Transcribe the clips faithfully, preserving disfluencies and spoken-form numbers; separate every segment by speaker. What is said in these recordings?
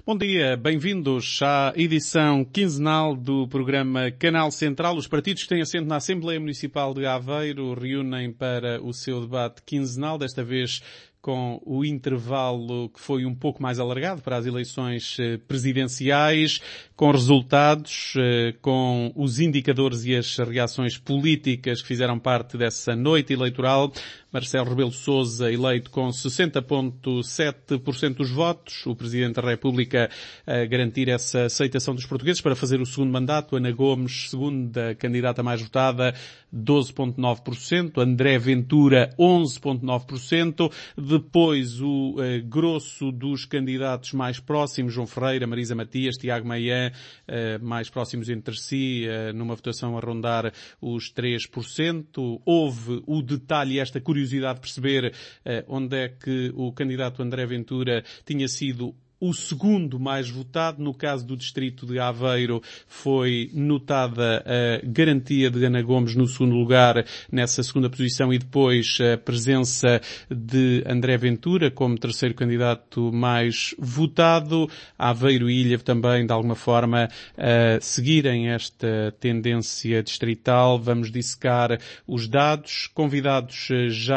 Speaker 1: Bom dia, bem-vindos à edição quinzenal do programa Canal Central. Os partidos que têm assento na Assembleia Municipal de Aveiro reúnem para o seu debate quinzenal, desta vez com o intervalo que foi um pouco mais alargado para as eleições presidenciais, com resultados, com os indicadores e as reações políticas que fizeram parte dessa noite eleitoral. Marcelo Rebelo de Sousa eleito com sessenta vírgula sete por cento dos votos, o Presidente da República a garantir essa aceitação dos portugueses para fazer o segundo mandato. Ana Gomes, segunda candidata mais votada, doze vírgula nove por cento, André Ventura, onze vírgula nove por cento, depois o eh, grosso dos candidatos mais próximos, João Ferreira, Marisa Matias, Tiago Maia, eh, mais próximos entre si, eh, numa votação a rondar os três por cento. Houve o detalhe, esta curiosidade de perceber eh, onde é que o candidato André Ventura tinha sido o segundo mais votado. No caso do distrito de Aveiro, foi notada a garantia de Ana Gomes no segundo lugar, nessa segunda posição, e depois a presença de André Ventura como terceiro candidato mais votado. Aveiro e Ilha também, de alguma forma, a seguirem esta tendência distrital. Vamos dissecar os dados, convidados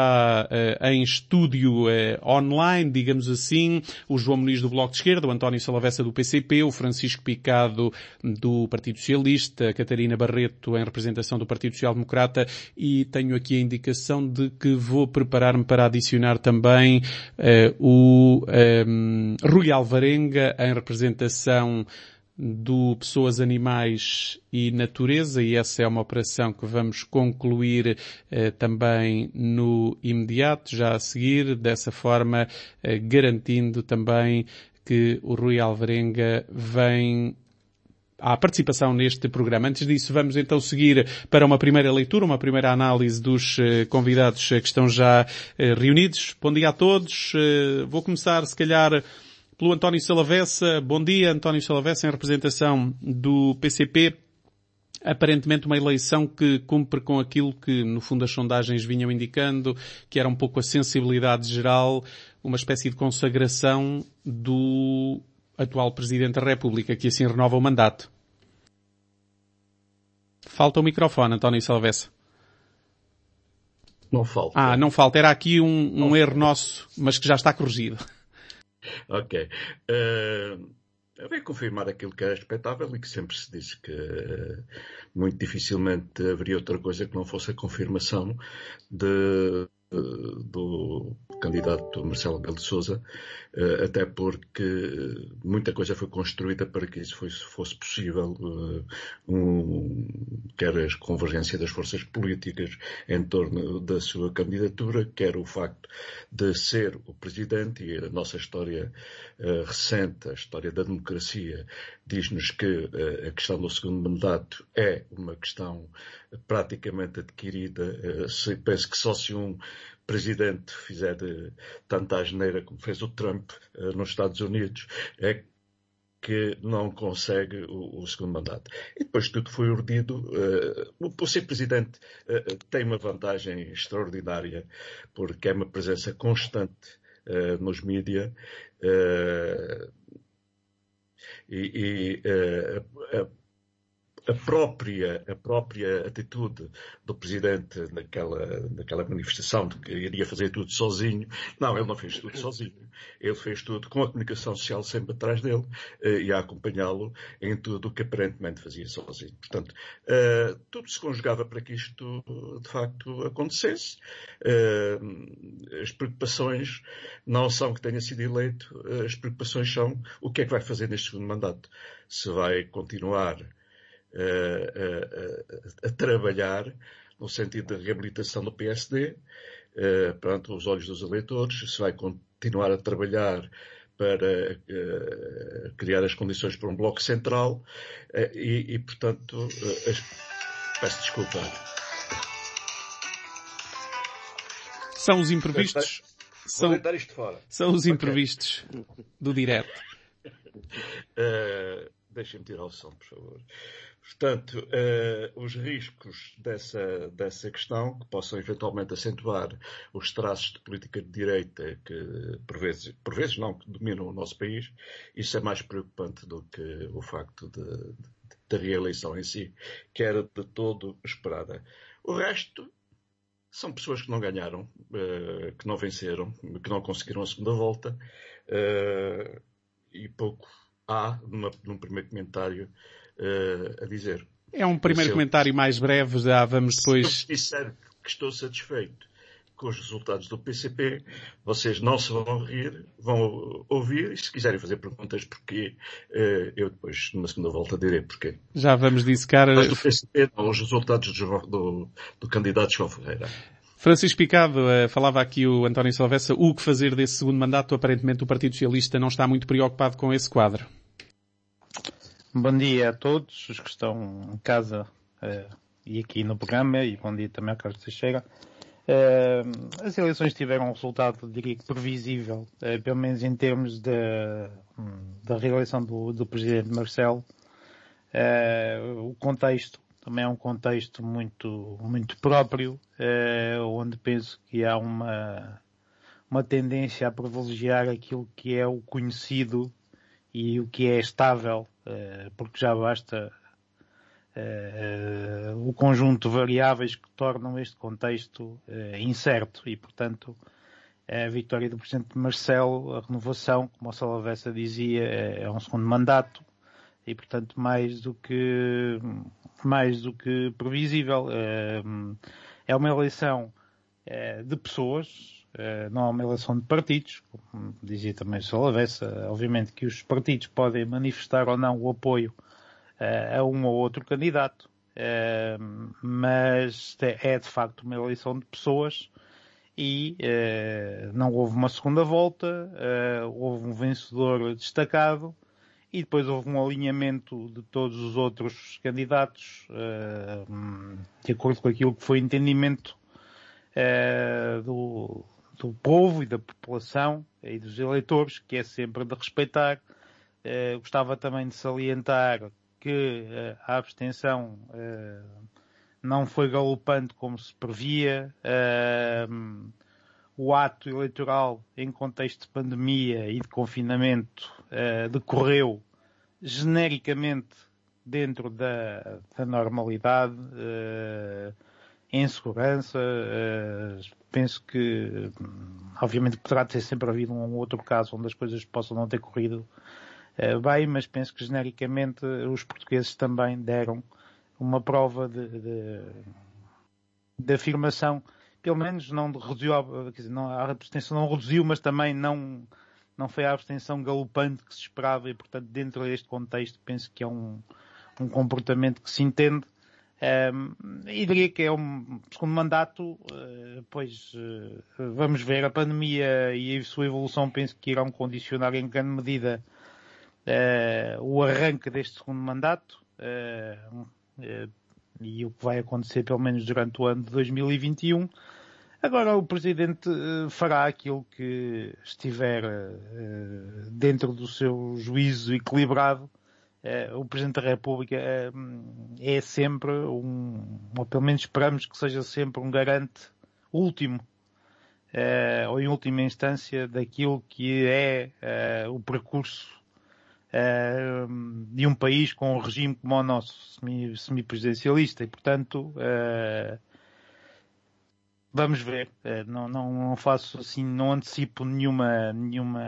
Speaker 1: já em estúdio online, digamos assim, o João Muniz do Bloco de Esquerda, o António Salavessa do P C P, o Francisco Picado do Partido Socialista, a Catarina Barreto em representação do Partido Social Democrata, e tenho aqui a indicação de que vou preparar-me para adicionar também uh, o um, Rui Alvarenga em representação do Pessoas, Animais e Natureza, e essa é uma operação que vamos concluir eh, também no imediato, já a seguir, dessa forma eh, garantindo também que o Rui Alvarenga vem à participação neste programa. Antes disso, vamos então seguir para uma primeira leitura, uma primeira análise dos eh, convidados eh, que estão já eh, reunidos. Bom dia a todos. Eh, vou começar, se calhar, pelo António Salavessa. Bom dia, António Salavessa, em representação do P C P. Aparentemente uma eleição que cumpre com aquilo que, no fundo, as sondagens vinham indicando, que era um pouco a sensibilidade geral, uma espécie de consagração do atual Presidente da República, que assim renova o mandato. Falta o microfone, António Salavessa.
Speaker 2: Não falta.
Speaker 1: Ah, não falta. Era aqui um, um erro nosso, mas que já está corrigido.
Speaker 2: Ok. Uh, eu venho confirmar aquilo que é expectável e que sempre se disse que uh, muito dificilmente haveria outra coisa que não fosse a confirmação de, uh, do candidato Marcelo Rebelo de Sousa, uh, até porque muita coisa foi construída para que isso fosse, fosse possível, uh, um, quer a convergência das forças políticas em torno da sua candidatura, quer o facto de ser o Presidente, e a nossa história uh, recente, a história da democracia, diz-nos que uh, a questão do segundo mandato é uma questão praticamente adquirida. Uh, se, penso que só se um Presidente fizer de tanta asneira como fez o Trump uh, nos Estados Unidos, é que não consegue o, o segundo mandato. E depois tudo foi urdido. Uh, por ser Presidente uh, tem uma vantagem extraordinária, porque é uma presença constante uh, nos mídias, uh, e, e uh, a, a própria, a própria atitude do Presidente naquela, naquela manifestação de que iria fazer tudo sozinho. Não, ele não fez tudo sozinho. Ele fez tudo com a comunicação social sempre atrás dele uh, e a acompanhá-lo em tudo o que aparentemente fazia sozinho. Portanto, uh, tudo se conjugava para que isto de facto acontecesse. Uh, as preocupações não são que tenha sido eleito, uh, as preocupações são o que é que vai fazer neste segundo mandato. Se vai continuar A, a, a trabalhar no sentido da reabilitação do P S D, uh, perante os olhos dos eleitores, se vai continuar a trabalhar para uh, criar as condições para um bloco central, uh, e, e, portanto, uh, as... peço desculpa.
Speaker 1: São os imprevistos.
Speaker 2: Vou deitar isto fora.
Speaker 1: São os imprevistos okay. do direto.
Speaker 2: Uh, Deixem-me tirar o som, por favor. Portanto, uh, os riscos dessa, dessa questão, que possam eventualmente acentuar os traços de política de direita que, por vezes, por vezes não, que dominam o nosso país, isso é mais preocupante do que o facto de, de, da reeleição em si, que era de todo esperada. O resto são pessoas que não ganharam, uh, que não venceram, que não conseguiram a segunda volta, uh, e pouco há, numa, num primeiro comentário, uh, a dizer.
Speaker 1: É um primeiro
Speaker 2: se
Speaker 1: comentário
Speaker 2: eu,
Speaker 1: mais breve, já vamos depois...
Speaker 2: Se eu disser que estou satisfeito com os resultados do P C P, vocês não se vão rir, vão ouvir, e se quiserem fazer perguntas porquê, uh, eu depois, na segunda volta, direi porquê.
Speaker 1: Já vamos dissecar...
Speaker 2: Mas do P C P, não, os resultados do, do, do candidato João Ferreira.
Speaker 1: Francisco Picado, uh, falava aqui o António Silvestre, o que fazer desse segundo mandato? Aparentemente o Partido Socialista não está muito preocupado com esse quadro.
Speaker 3: Bom dia a todos os que estão em casa uh, e aqui no programa, e bom dia também ao Carlos Teixeira. Uh, as eleições tiveram um resultado, diria que previsível, uh, pelo menos em termos de, um, da reeleição do, do Presidente Marcelo. Uh, o contexto também é um contexto muito, muito próprio, uh, onde penso que há uma, uma tendência a privilegiar aquilo que é o conhecido e o que é estável, uh, porque já basta uh, o conjunto de variáveis que tornam este contexto uh, incerto e, portanto, a vitória do Presidente Marcelo, a renovação, como o Salavessa dizia, é um segundo mandato e, portanto, mais do que, mais do que previsível. É uma eleição de pessoas, não é uma eleição de partidos, como dizia também o Salavessa. Obviamente que os partidos podem manifestar ou não o apoio a um ou outro candidato, mas é de facto uma eleição de pessoas. E uh, não houve uma segunda volta, uh, houve um vencedor destacado e depois houve um alinhamento de todos os outros candidatos uh, de acordo com aquilo que foi o entendimento uh, do, do povo e da população e dos eleitores, que é sempre de respeitar. Uh, gostava também de salientar que uh, a abstenção uh, não foi galopante como se previa. Uh, o ato eleitoral em contexto de pandemia e de confinamento uh, decorreu genericamente dentro da, da normalidade, uh, em segurança. Uh, penso que, obviamente, poderá ter sempre havido um ou outro caso onde as coisas possam não ter corrido uh, bem, mas penso que genericamente os portugueses também deram uma prova de, de, de afirmação, pelo menos não reduziu, quer dizer, não, a abstenção não reduziu, mas também não, não foi a abstenção galopante que se esperava e, portanto, dentro deste contexto, penso que é um, um comportamento que se entende. Um, e diria que é um segundo mandato, uh, pois uh, vamos ver, a pandemia e a sua evolução penso que irão condicionar em grande medida uh, o arranque deste segundo mandato. Uh, Uh, e o que vai acontecer pelo menos durante o ano de dois mil e vinte e um. Agora o Presidente uh, fará aquilo que estiver uh, dentro do seu juízo equilibrado. Uh, o Presidente da República uh, é sempre um, ou pelo menos esperamos que seja sempre um garante último, uh, ou em última instância, daquilo que é uh, o percurso Uh, de um país com um regime como o nosso, semipresidencialista, e portanto uh, vamos ver. Uh, não, não, não faço assim, não antecipo nenhuma, nenhuma,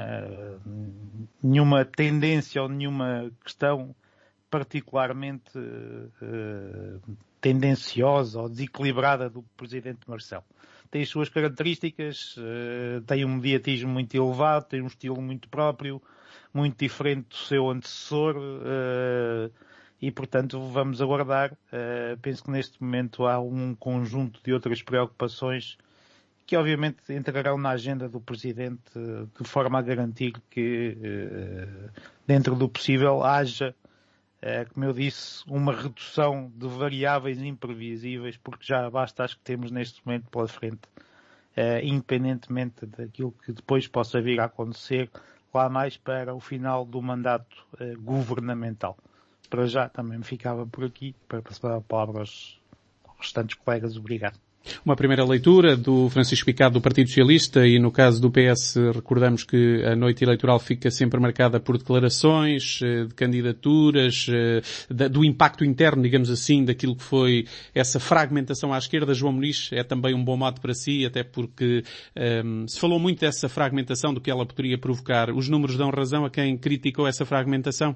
Speaker 3: nenhuma tendência ou nenhuma questão particularmente uh, tendenciosa ou desequilibrada do Presidente Marcelo. Tem as suas características, uh, tem um mediatismo muito elevado, tem um estilo muito próprio, muito diferente do seu antecessor, uh, e portanto vamos aguardar. Uh, penso que neste momento há um conjunto de outras preocupações que obviamente entrarão na agenda do Presidente uh, de forma a garantir que uh, dentro do possível haja, uh, como eu disse, uma redução de variáveis imprevisíveis, porque já basta as que temos neste momento pela frente, uh, independentemente daquilo que depois possa vir a acontecer lá mais para o final do mandato uh, governamental. para já também ficava por aqui, para passar a palavra aos restantes colegas. Obrigado.
Speaker 1: Uma primeira leitura do Francisco Picado do Partido Socialista e no caso do P S recordamos que a noite eleitoral fica sempre marcada por declarações de candidaturas, do impacto interno, digamos assim, daquilo que foi essa fragmentação à esquerda. João Muniz é também um bom mote para si, até porque um, se falou muito dessa fragmentação, do que ela poderia provocar. Os números dão razão a quem criticou essa fragmentação?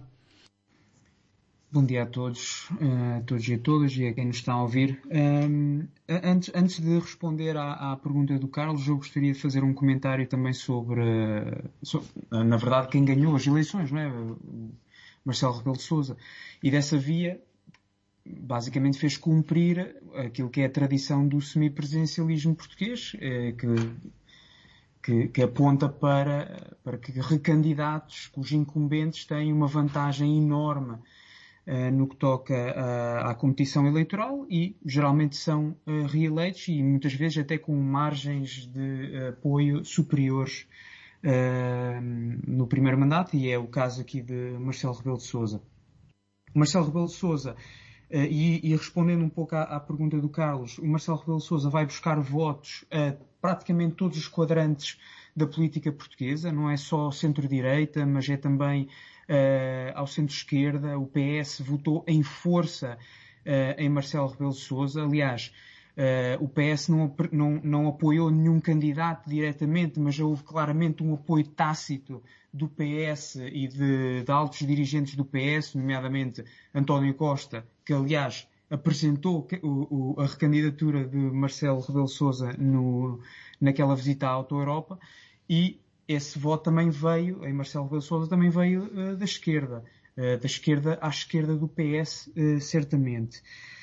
Speaker 4: Bom dia a todos, a todos e a todas e a quem nos está a ouvir. Um, antes, antes de responder à, à pergunta do Carlos, eu gostaria de fazer um comentário também sobre, sobre, na verdade, quem ganhou as eleições, não é? O Marcelo Rebelo de Sousa. E dessa via, basicamente fez cumprir aquilo que é a tradição do semipresidencialismo português, que, que, que aponta para, para que recandidatos cujos incumbentes têm uma vantagem enorme Uh, no que toca uh, à competição eleitoral e geralmente são uh, reeleitos e muitas vezes até com margens de uh, apoio superiores uh, no primeiro mandato, e é o caso aqui de Marcelo Rebelo de Sousa. Marcelo Rebelo de Sousa, uh, e, e respondendo um pouco à, à pergunta do Carlos, o Marcelo Rebelo de Sousa vai buscar votos a praticamente todos os quadrantes da política portuguesa, não é só centro-direita, mas é também Uh, ao centro-esquerda. O P S votou em força uh, em Marcelo Rebelo de Sousa. Aliás, uh, o P S não, não, não apoiou nenhum candidato diretamente, mas já houve claramente um apoio tácito do P S e de, de altos dirigentes do P S, nomeadamente António Costa, que aliás apresentou o, o, a recandidatura de Marcelo Rebelo de Sousa no, naquela visita à Auto Europa, e esse voto também veio, em Marcelo Rebelo de Sousa, também veio uh, da esquerda, uh, da esquerda à esquerda do P S, uh, certamente.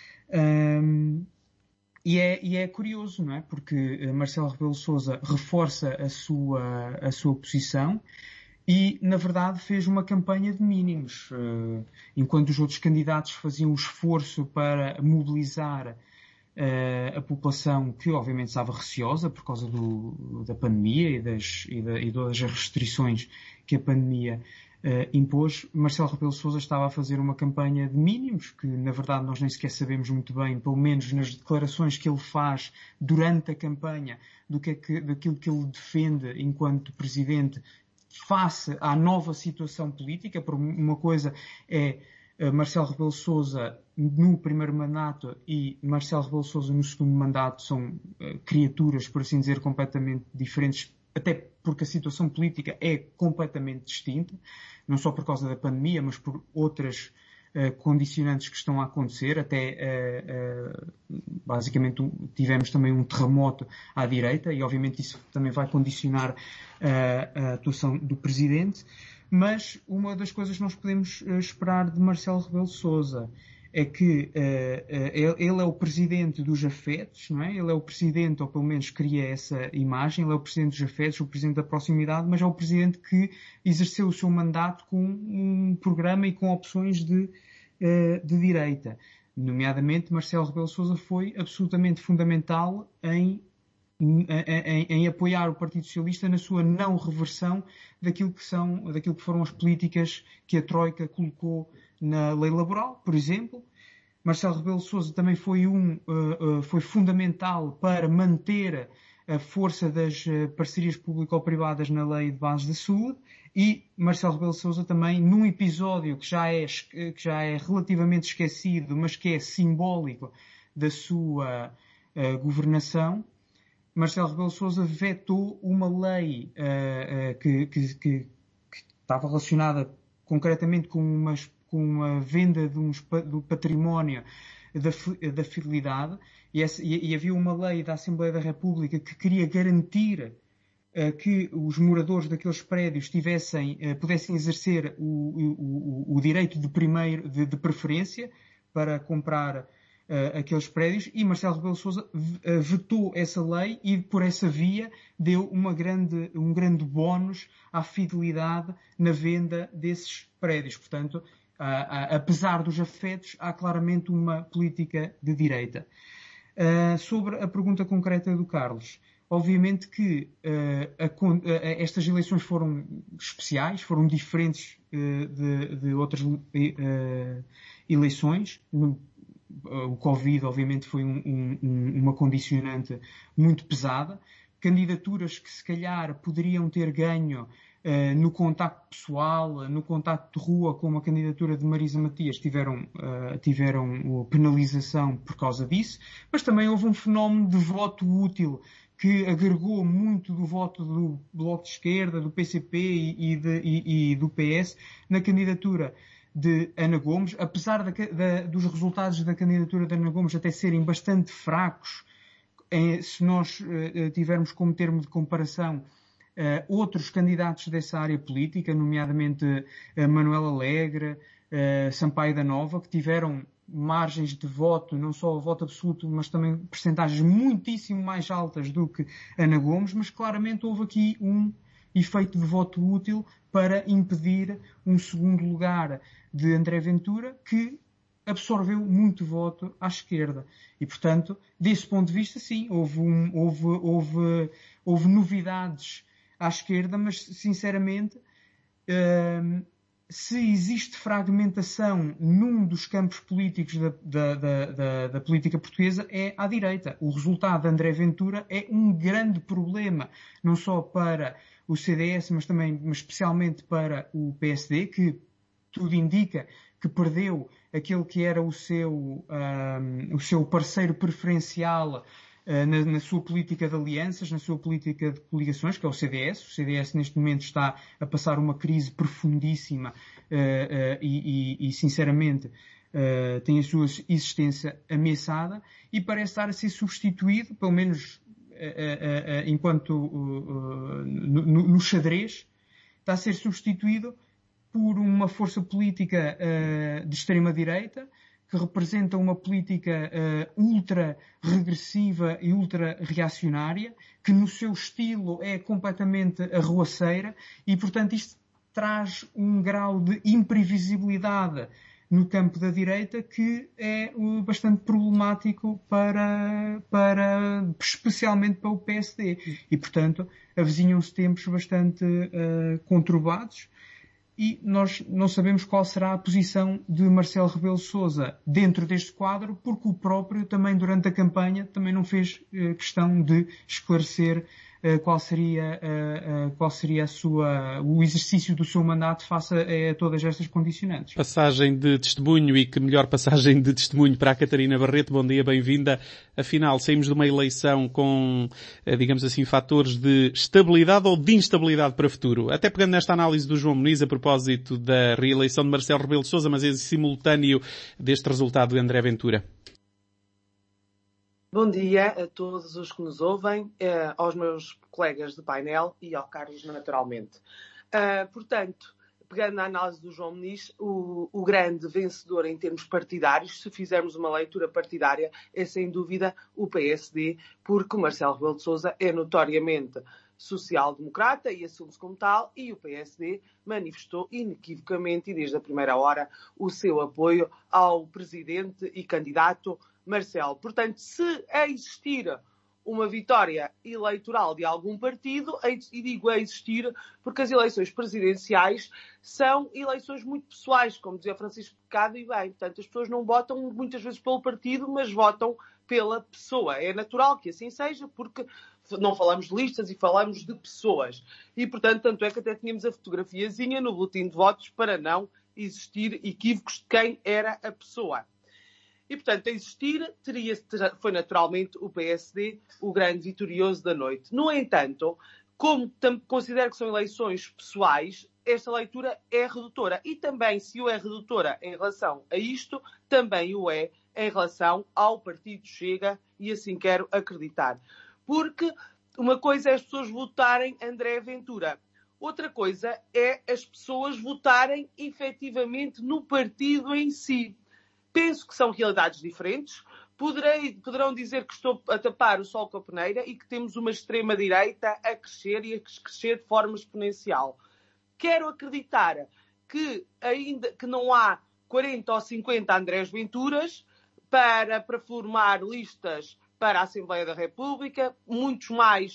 Speaker 4: Um, e, é, e é curioso, não é? Porque uh, Marcelo Rebelo de Sousa reforça a sua, a sua posição e, na verdade, fez uma campanha de mínimos. Uh, enquanto os outros candidatos faziam um esforço para mobilizar Uh, a população, que obviamente estava receosa por causa do, da pandemia e das, e, da, e das restrições que a pandemia uh, impôs, Marcelo Rebelo de Sousa estava a fazer uma campanha de mínimos, que na verdade nós nem sequer sabemos muito bem, pelo menos nas declarações que ele faz durante a campanha, do que é que, daquilo que ele defende enquanto presidente face à nova situação política. Por uma coisa é Marcelo Rebelo de Sousa no primeiro mandato e Marcelo Rebelo de Sousa no segundo mandato são uh, criaturas, por assim dizer, completamente diferentes, até porque a situação política é completamente distinta, não só por causa da pandemia, mas por outras uh, condicionantes que estão a acontecer. Até uh, uh, basicamente um, tivemos também um terremoto à direita e obviamente isso também vai condicionar uh, a atuação do Presidente. Mas uma das coisas que nós podemos uh, esperar de Marcelo Rebelo de Sousa é que uh, uh, ele é o presidente dos afetos, não é? Ele é o presidente, ou pelo menos cria essa imagem, ele é o presidente dos afetos, o presidente da proximidade, mas é o presidente que exerceu o seu mandato com um programa e com opções de, uh, de direita. Nomeadamente, Marcelo Rebelo de Sousa foi absolutamente fundamental em Em, em, em apoiar o Partido Socialista na sua não reversão daquilo que são, daquilo que foram as políticas que a Troika colocou na lei laboral, por exemplo. Marcelo Rebelo de Sousa também foi um, uh, uh, foi fundamental para manter a força das uh, parcerias público-privadas na lei de bases da saúde, e Marcelo Rebelo de Sousa também, num episódio que já é, que já é relativamente esquecido, mas que é simbólico da sua uh, governação, Marcelo Rebelo de Sousa vetou uma lei uh, uh, que, que, que, que estava relacionada concretamente com, umas, com uma venda de uns, do património da, da fidelidade, e, essa, e, e havia uma lei da Assembleia da República que queria garantir uh, que os moradores daqueles prédios tivessem, uh, pudessem exercer o, o, o, o direito de, primeiro, de, de preferência para comprar Uh, aqueles prédios, e Marcelo Rebelo de Sousa uh, vetou essa lei e por essa via deu uma grande, um grande bónus à fidelidade na venda desses prédios. Portanto, uh, uh, apesar dos afetos, há claramente uma política de direita. Uh, sobre a pergunta concreta do Carlos, obviamente que uh, a, a, estas eleições foram especiais, foram diferentes de, de outras uh, eleições. O Covid, obviamente, foi um, um, uma condicionante muito pesada. Candidaturas que, se calhar, poderiam ter ganho uh, no contacto pessoal, no contacto de rua, como a candidatura de Marisa Matias, tiveram, uh, tiveram penalização por causa disso. Mas também houve um fenómeno de voto útil que agregou muito do voto do Bloco de Esquerda, do P C P e, de, e, e do P S na candidatura de Ana Gomes, apesar da, da, dos resultados da candidatura de Ana Gomes até serem bastante fracos, em, se nós uh, tivermos como termo de comparação uh, outros candidatos dessa área política, nomeadamente uh, Manuel Alegre, uh, Sampaio da Nova, que tiveram margens de voto, não só o voto absoluto, mas também percentagens muitíssimo mais altas do que Ana Gomes, mas claramente houve aqui um efeito de voto útil para impedir um segundo lugar de André Ventura, que absorveu muito voto à esquerda. E, portanto, desse ponto de vista, sim, houve, um, houve, houve, houve novidades à esquerda, mas, sinceramente, hum, se existe fragmentação num dos campos políticos da, da, da, da, da política portuguesa, é à direita. O resultado de André Ventura é um grande problema, não só para o C D S, mas também, mas especialmente para o P S D, que tudo indica que perdeu aquele que era o seu, um, o seu parceiro preferencial uh, na, na sua política de alianças, na sua política de coligações, que é o C D S. O C D S neste momento está a passar uma crise profundíssima uh, uh, e, e, e, sinceramente, uh, tem a sua existência ameaçada e parece estar a ser substituído, pelo menos uh, uh, uh, enquanto uh, uh, no, no xadrez, está a ser substituído por uma força política uh, de extrema-direita, que representa uma política uh, ultra-regressiva e ultra-reacionária, que no seu estilo é completamente arruaceira, e, portanto, isto traz um grau de imprevisibilidade no campo da direita que é uh, bastante problemático para, para, especialmente para o P S D. E, portanto, avizinham-se tempos bastante uh, conturbados, e nós não sabemos qual será a posição de Marcelo Rebelo de Sousa dentro deste quadro, porque o próprio também durante a campanha também não fez uh, questão de esclarecer uh, qual seria, uh, uh, qual seria a sua, o exercício do seu mandato face a, a todas estas condicionantes.
Speaker 1: Passagem de testemunho, e que melhor passagem de testemunho para a Catarina Barreto. Bom dia, bem-vinda. Afinal, saímos de uma eleição com, digamos assim, fatores de estabilidade ou de instabilidade para o futuro. Até pegando nesta análise do João Muniz a propósito da reeleição de Marcelo Rebelo de Sousa, mas em simultâneo deste resultado de André Ventura.
Speaker 5: Bom dia a todos os que nos ouvem, aos meus colegas de painel e ao Carlos, naturalmente. Portanto, pegando na análise do João Muniz, o, o grande vencedor em termos partidários, se fizermos uma leitura partidária, é sem dúvida o P S D, porque o Marcelo Rebelo de Sousa é notoriamente social-democrata e assume-se como tal, e o P S D manifestou inequivocamente e desde a primeira hora o seu apoio ao presidente e candidato Marcelo. Portanto, se a existir uma vitória eleitoral de algum partido, e digo a existir porque as eleições presidenciais são eleições muito pessoais, como dizia Francisco Pecado e bem. Portanto, as pessoas não votam muitas vezes pelo partido, mas votam pela pessoa. É natural que assim seja, porque não falamos de listas e falamos de pessoas. E, portanto, tanto é que até tínhamos a fotografiazinha no boletim de votos para não existir equívocos de quem era a pessoa. E, portanto, a existir, teria, foi naturalmente o P S D o grande vitorioso da noite. No entanto, como considero que são eleições pessoais, esta leitura é redutora. E também, se o é redutora em relação a isto, também o é em relação ao Partido Chega, e assim quero acreditar. Porque uma coisa é as pessoas votarem André Ventura. Outra coisa é as pessoas votarem efetivamente no partido em si. Penso que são realidades diferentes. Poderei, poderão dizer que estou a tapar o sol com a peneira e que temos uma extrema-direita a crescer e a crescer de forma exponencial. Quero acreditar que, ainda que não há quarenta ou cinquenta Andrés Venturas para, para formar listas para a Assembleia da República, muitos mais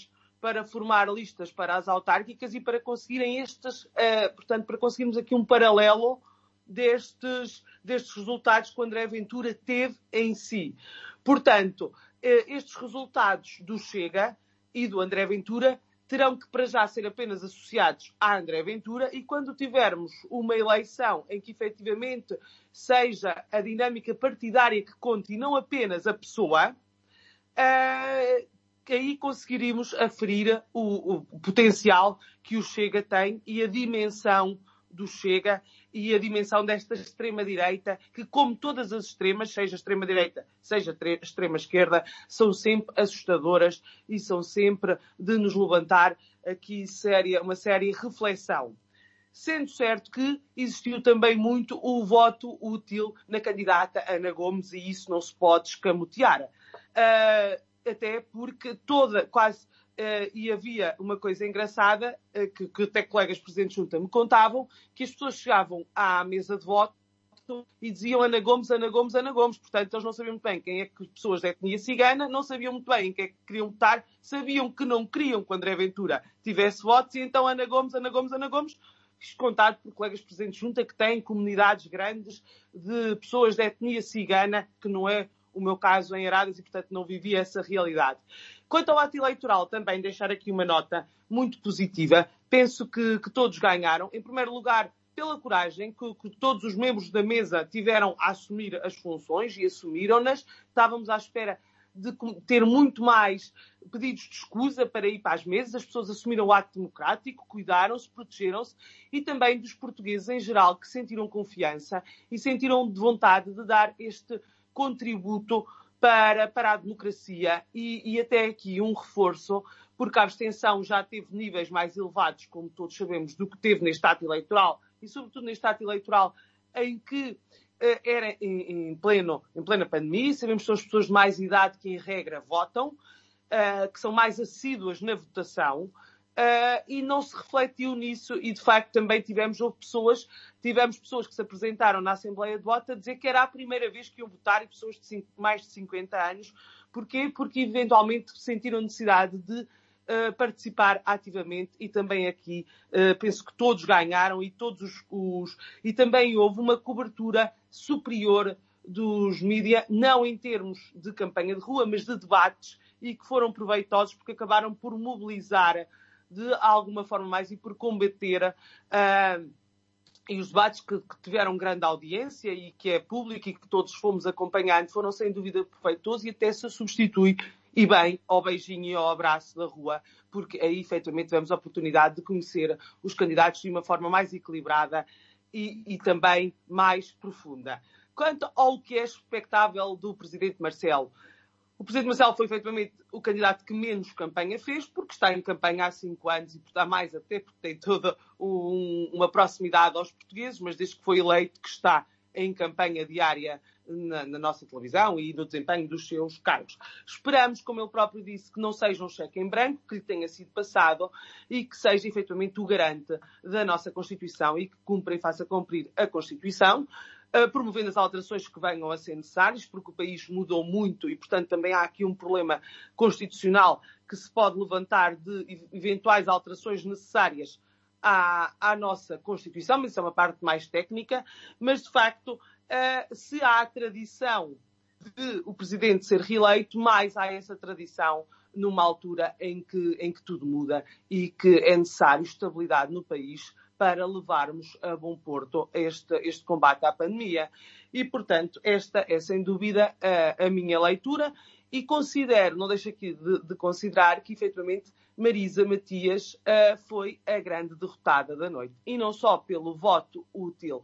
Speaker 5: para formar listas para as autárquicas e para conseguirem estes, uh, portanto, para conseguirmos aqui um paralelo destes, destes resultados que o André Ventura teve em si. Portanto, estes resultados do Chega e do André Ventura terão que, para já, ser apenas associados a André Ventura, e quando tivermos uma eleição em que, efetivamente, seja a dinâmica partidária que conte e não apenas a pessoa, uh, aí conseguiríamos aferir o, o potencial que o Chega tem e a dimensão do Chega e a dimensão desta extrema-direita, que, como todas as extremas, seja extrema-direita, seja extrema-esquerda, são sempre assustadoras e são sempre de nos levantar aqui séria, uma séria reflexão. Sendo certo que existiu também muito o voto útil na candidata Ana Gomes e isso não se pode escamotear. Uh, até porque toda, quase... Uh, e havia uma coisa engraçada, uh, que, que até colegas presentes junto me contavam, que as pessoas chegavam à mesa de voto e diziam Ana Gomes, Ana Gomes, Ana Gomes. Portanto, eles não sabiam muito bem quem é que pessoas da etnia cigana, não sabiam muito bem em quem é que queriam votar, sabiam que não queriam que o André Ventura tivesse votos, e então Ana Gomes, Ana Gomes, Ana Gomes, contado por colegas presentes junto, que têm comunidades grandes de pessoas da etnia cigana, que não é o meu caso em Aradas e, portanto, não vivi essa realidade. Quanto ao ato eleitoral, também deixar aqui uma nota muito positiva. Penso que, que todos ganharam. Em primeiro lugar, pela coragem que, que todos os membros da mesa tiveram a assumir as funções e assumiram-nas. Estávamos à espera de ter muito mais pedidos de escusa para ir para as mesas. As pessoas assumiram o ato democrático, cuidaram-se, protegeram-se, e também dos portugueses em geral, que sentiram confiança e sentiram de vontade de dar este contributo para, para a democracia e, e até aqui um reforço, porque a abstenção já teve níveis mais elevados, como todos sabemos, do que teve neste ato eleitoral, e sobretudo neste ato eleitoral em que uh, era em, em, pleno, em plena pandemia. Sabemos que são as pessoas de mais idade que, em regra, votam, uh, que são mais assíduas na votação, Uh, e não se refletiu nisso, e de facto também tivemos houve pessoas, tivemos pessoas que se apresentaram na Assembleia de Voto a dizer que era a primeira vez que iam votar, e pessoas de cinco, mais de cinquenta anos. Porquê? Porque eventualmente sentiram necessidade de uh, participar ativamente, e também aqui uh, penso que todos ganharam, e todos os, os e também houve uma cobertura superior dos mídia, não em termos de campanha de rua, mas de debates, e que foram proveitosos porque acabaram por mobilizar de alguma forma mais e por combater uh, e os debates que, que tiveram grande audiência e que é público e que todos fomos acompanhando foram sem dúvida perfeitosos, e até se substitui e bem ao beijinho e ao abraço da rua, porque aí efetivamente tivemos a oportunidade de conhecer os candidatos de uma forma mais equilibrada e, e também mais profunda. Quanto ao que é expectável do Presidente Marcelo, o Presidente Marcelo foi, efetivamente, o candidato que menos campanha fez, porque está em campanha há cinco anos e há mais até porque tem toda um, uma proximidade aos portugueses, mas desde que foi eleito que está em campanha diária na, na nossa televisão e no desempenho dos seus cargos. Esperamos, como ele próprio disse, que não seja um cheque em branco, que lhe tenha sido passado e que seja, efetivamente, o garante da nossa Constituição e que cumpra e faça cumprir a Constituição, promovendo as alterações que venham a ser necessárias, porque o país mudou muito e, portanto, também há aqui um problema constitucional que se pode levantar de eventuais alterações necessárias à, à nossa Constituição, mas isso é uma parte mais técnica. Mas, de facto, se há a tradição de o Presidente ser reeleito, mais há essa tradição numa altura em que, em que tudo muda e que é necessário estabilidade no país para levarmos a bom porto este, este combate à pandemia. E, portanto, esta é, sem dúvida, a, a minha leitura, e considero, não deixo aqui de, de considerar, que, efetivamente, Marisa Matias uh, foi a grande derrotada da noite. E não só pelo voto útil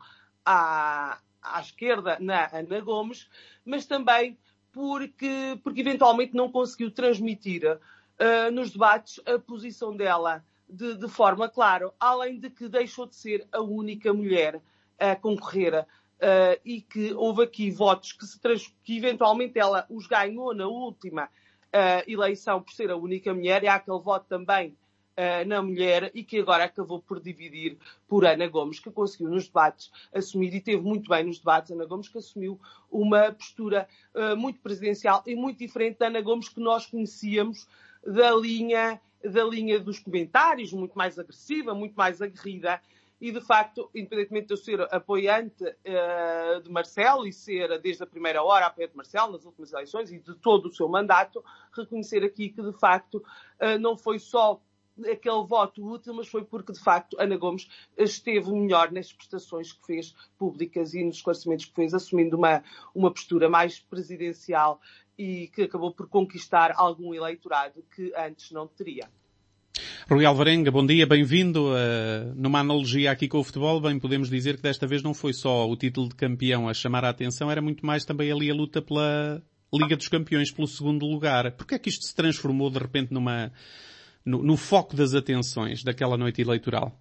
Speaker 5: à, à esquerda, na Ana Gomes, mas também porque, porque eventualmente, não conseguiu transmitir uh, nos debates a posição dela De, de forma clara, além de que deixou de ser a única mulher a concorrer uh, e que houve aqui votos que, se trans... que eventualmente ela os ganhou na última uh, eleição por ser a única mulher, e há aquele voto também uh, na mulher e que agora acabou por dividir por Ana Gomes, que conseguiu nos debates assumir, e teve muito bem nos debates, Ana Gomes, que assumiu uma postura uh, muito presidencial e muito diferente da Ana Gomes que nós conhecíamos da linha da linha dos comentários, muito mais agressiva, muito mais aguerrida. E, de facto, independentemente de eu ser apoiante uh, de Marcelo e ser, desde a primeira hora, apoiante de Marcelo nas últimas eleições e de todo o seu mandato, reconhecer aqui que, de facto, uh, não foi só aquele voto útil, mas foi porque, de facto, Ana Gomes esteve melhor nas prestações que fez públicas e nos esclarecimentos que fez, assumindo uma, uma postura mais presidencial e que acabou por conquistar algum eleitorado que antes não teria.
Speaker 1: Rui Alvarenga, bom dia, bem-vindo. Uh, numa analogia aqui com o futebol, bem, podemos dizer que desta vez não foi só o título de campeão a chamar a atenção, era muito mais também ali a luta pela Liga dos Campeões, pelo segundo lugar. Porquê é que isto se transformou de repente numa, no, no foco das atenções daquela noite eleitoral?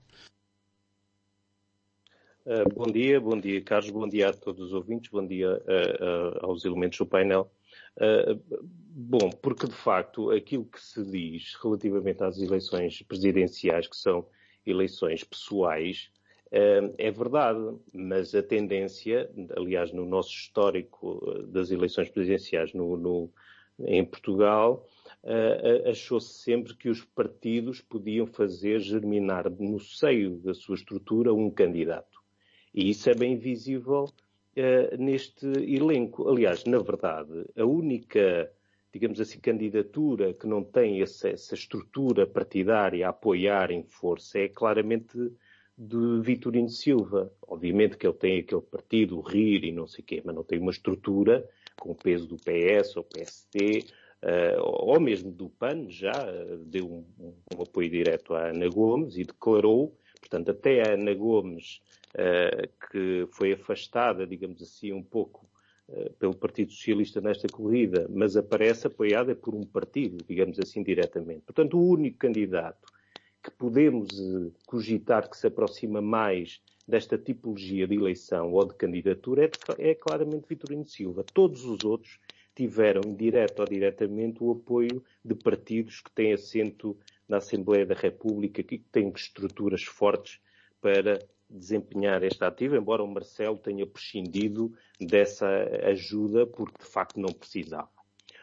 Speaker 6: Uh, bom dia, bom dia Carlos, bom dia a todos os ouvintes, bom dia uh, uh, aos elementos do painel. Uh, bom, porque de facto aquilo que se diz relativamente às eleições presidenciais, que são eleições pessoais, uh, é verdade, mas a tendência, aliás no nosso histórico das eleições presidenciais no, no, em Portugal, uh, achou-se sempre que os partidos podiam fazer germinar no seio da sua estrutura um candidato. E isso é bem visível uh, neste elenco. Aliás, na verdade, a única, digamos assim, candidatura que não tem essa, essa estrutura partidária a apoiar em força é claramente de Vitorino Silva. Obviamente que ele tem aquele partido, o R I R e não sei o quê, mas não tem uma estrutura com o peso do P S ou P S D, uh, ou mesmo do P A N, já uh, deu um, um, um apoio direto à Ana Gomes e declarou, portanto, até a Ana Gomes, Uh, que foi afastada, digamos assim, um pouco uh, pelo Partido Socialista nesta corrida, mas aparece apoiada por um partido, digamos assim, diretamente. Portanto, o único candidato que podemos uh, cogitar que se aproxima mais desta tipologia de eleição ou de candidatura é, de, é claramente Vitorino Silva. Todos os outros tiveram, indireto ou diretamente, o apoio de partidos que têm assento na Assembleia da República, que têm estruturas fortes para desempenhar esta ativa, embora o Marcelo tenha prescindido dessa ajuda porque de facto não precisava.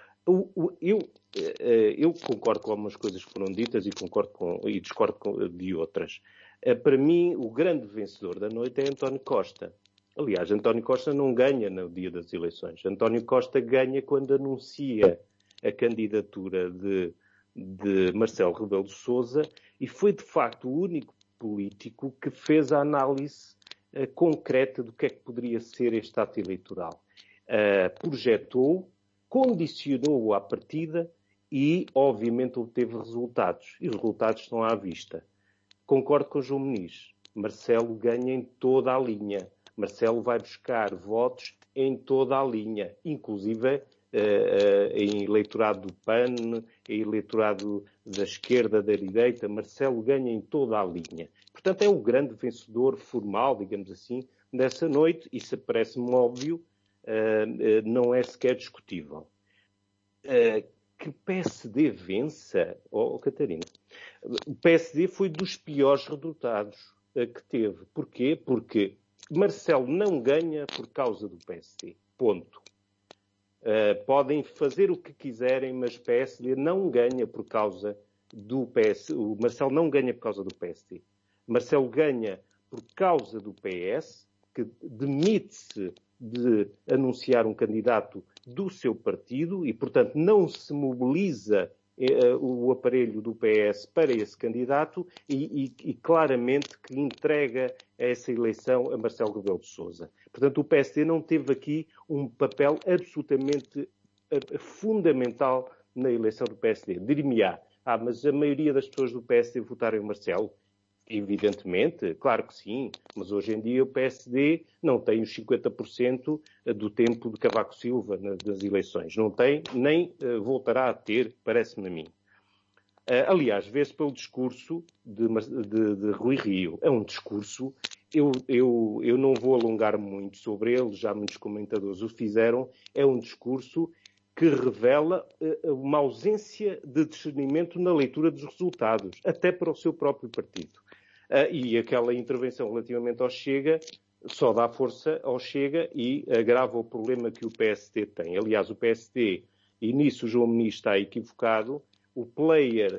Speaker 6: Eu, eu concordo com algumas coisas que foram ditas e, concordo com, e discordo de outras. Para mim, o grande vencedor da noite é António Costa. Aliás, António Costa não ganha no dia das eleições. António Costa ganha quando anuncia a candidatura de, de Marcelo Rebelo de Sousa e foi de facto o único político que fez a análise uh, concreta do que é que poderia ser este ato eleitoral. Uh, projetou, condicionou-o à partida e, obviamente, obteve resultados. E os resultados estão à vista. Concordo com o João Muniz. Marcelo ganha em toda a linha. Marcelo vai buscar votos em toda a linha, inclusive uh, uh, em eleitorado do P A N, em eleitorado da esquerda, da direita. Marcelo ganha em toda a linha. Portanto, é o grande vencedor formal, digamos assim, dessa noite. Isso parece-me óbvio, uh, uh, não é sequer discutível. Uh, que o P S D vença, oh, Catarina, o P S D foi dos piores resultados uh, que teve. Porquê? Porque Marcelo não ganha por causa do P S D. Ponto. Uh, podem fazer o que quiserem, mas o P S D não ganha por causa do P S D. O Marcelo não ganha por causa do P S D. Marcelo ganha por causa do P S, que demite-se de anunciar um candidato do seu partido e, portanto, não se mobiliza eh, o aparelho do P S para esse candidato e, e, e claramente que entrega essa eleição a Marcelo Rebelo de Sousa. Portanto, o P S D não teve aqui um papel absolutamente uh, fundamental na eleição do P S D. Dir-me-á, ah, mas a maioria das pessoas do P S D votaram em Marcelo? Evidentemente, claro que sim, mas hoje em dia o P S D não tem os cinquenta por cento do tempo de Cavaco Silva nas eleições. Não tem, nem uh, voltará a ter, parece-me a mim. Uh, aliás, vê-se pelo discurso de, de, de Rui Rio. É um discurso, eu, eu, eu não vou alongar muito sobre ele, já muitos comentadores o fizeram, é um discurso que revela uh, uma ausência de discernimento na leitura dos resultados, até para o seu próprio partido. Uh, e aquela intervenção relativamente ao Chega só dá força ao Chega e agrava o problema que o P S D tem. Aliás, o P S D, e nisso o João Muniz está equivocado, o player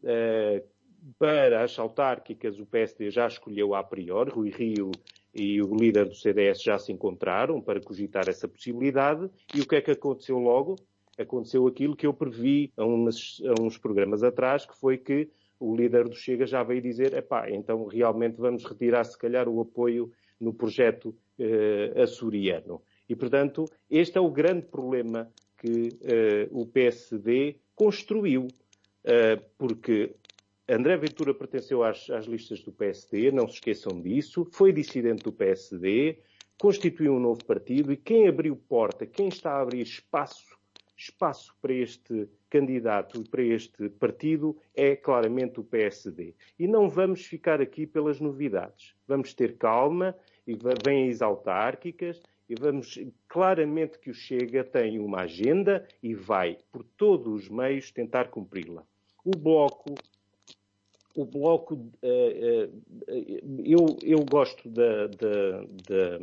Speaker 6: Uh, para as autárquicas, o P S D já escolheu a priori, Rui Rio e o líder do C D S já se encontraram para cogitar essa possibilidade. E o que é que aconteceu logo? Aconteceu aquilo que eu previ a, umas, a uns programas atrás, que foi que o líder do Chega já veio dizer, epá, então realmente vamos retirar se calhar o apoio no projeto eh, açoriano. E, portanto, este é o grande problema que eh, o P S D construiu, eh, porque André Ventura pertenceu às, às listas do P S D, não se esqueçam disso, foi dissidente do P S D, constituiu um novo partido e quem abriu porta, quem está a abrir espaço espaço para este candidato e para este partido é claramente o P S D. E não vamos ficar aqui pelas novidades. Vamos ter calma e vêm as autárquicas e vamos claramente que o Chega tem uma agenda e vai, por todos os meios, tentar cumpri-la. O Bloco, o Bloco, uh, uh, eu, eu gosto da, da, da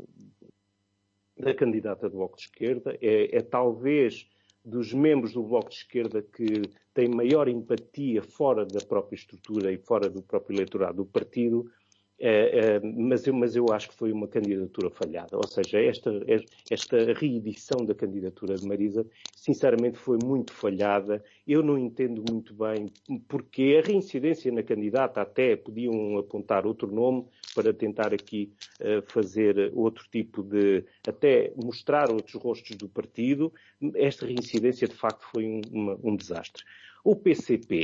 Speaker 6: da candidata do Bloco de Esquerda, é, é talvez dos membros do Bloco de Esquerda que tem maior empatia fora da própria estrutura e fora do próprio eleitorado do partido, é, é, mas, eu, mas eu acho que foi uma candidatura falhada. Ou seja, esta, esta reedição da candidatura de Marisa, sinceramente, foi muito falhada. Eu não entendo muito bem porque a reincidência na candidata até podiam apontar outro nome para tentar aqui uh, fazer outro tipo de... até mostrar outros rostos do partido. Esta reincidência, de facto, foi um, uma, um desastre. O P C P...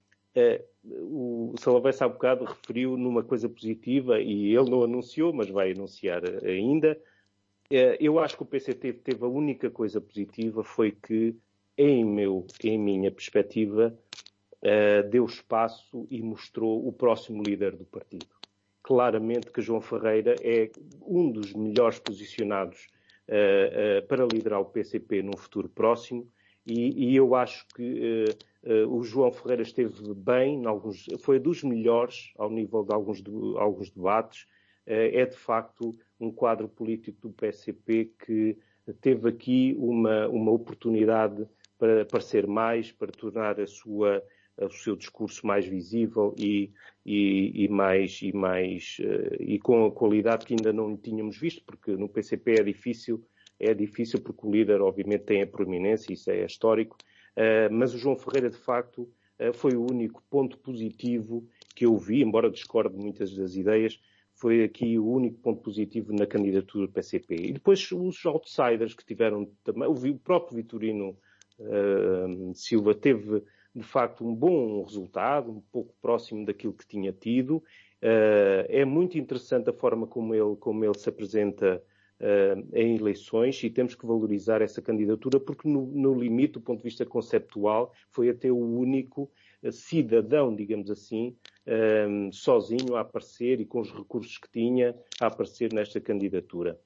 Speaker 6: Uh, o Salvador há bocado referiu numa coisa positiva e ele não anunciou, mas vai anunciar ainda. Uh, eu acho que o P C P teve a única coisa positiva foi que, em, meu, em minha perspectiva, uh, deu espaço e mostrou o próximo líder do partido. Claramente que João Ferreira é um dos melhores posicionados uh, uh, para liderar o P C P num futuro próximo e, e eu acho que uh, Uh, o João Ferreira esteve bem, em alguns, foi dos melhores ao nível de alguns, de, alguns debates. Uh, é, de facto, um quadro político do P C P que teve aqui uma, uma oportunidade para aparecer mais, para tornar a sua, o seu discurso mais visível e, e, e, mais, e, mais, uh, e com a qualidade que ainda não tínhamos visto, porque no P C P é difícil, é difícil porque o líder, obviamente, tem a proeminência, isso é histórico. Uh, mas o João Ferreira, de facto, uh, foi o único ponto positivo que eu vi, embora discorde de muitas das ideias, foi aqui o único ponto positivo na candidatura do P C P. E depois os outsiders que tiveram também, o próprio Vitorino uh, Silva teve, de facto, um bom resultado, um pouco próximo daquilo que tinha tido. Uh, é muito interessante a forma como ele, como ele se apresenta Uh, em eleições e temos que valorizar essa candidatura porque no, no limite, do ponto de vista conceptual, foi até o único uh, cidadão, digamos assim, uh, sozinho a aparecer e com os recursos que tinha a aparecer nesta candidatura.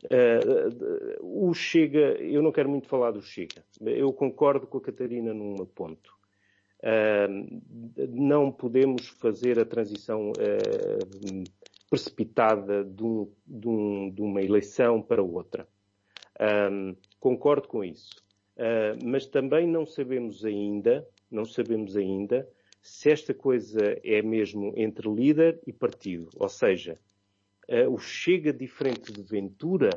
Speaker 6: Uh, uh, o Chega, eu não quero muito falar do Chega. Eu concordo com a Catarina num ponto. Uh, não podemos fazer a transição uh, precipitada de, um, de, um, de uma eleição para outra. Um, concordo com isso. Uh, mas também não sabemos ainda, não sabemos ainda se esta coisa é mesmo entre líder e partido. Ou seja, uh, o Chega diferente de Ventura,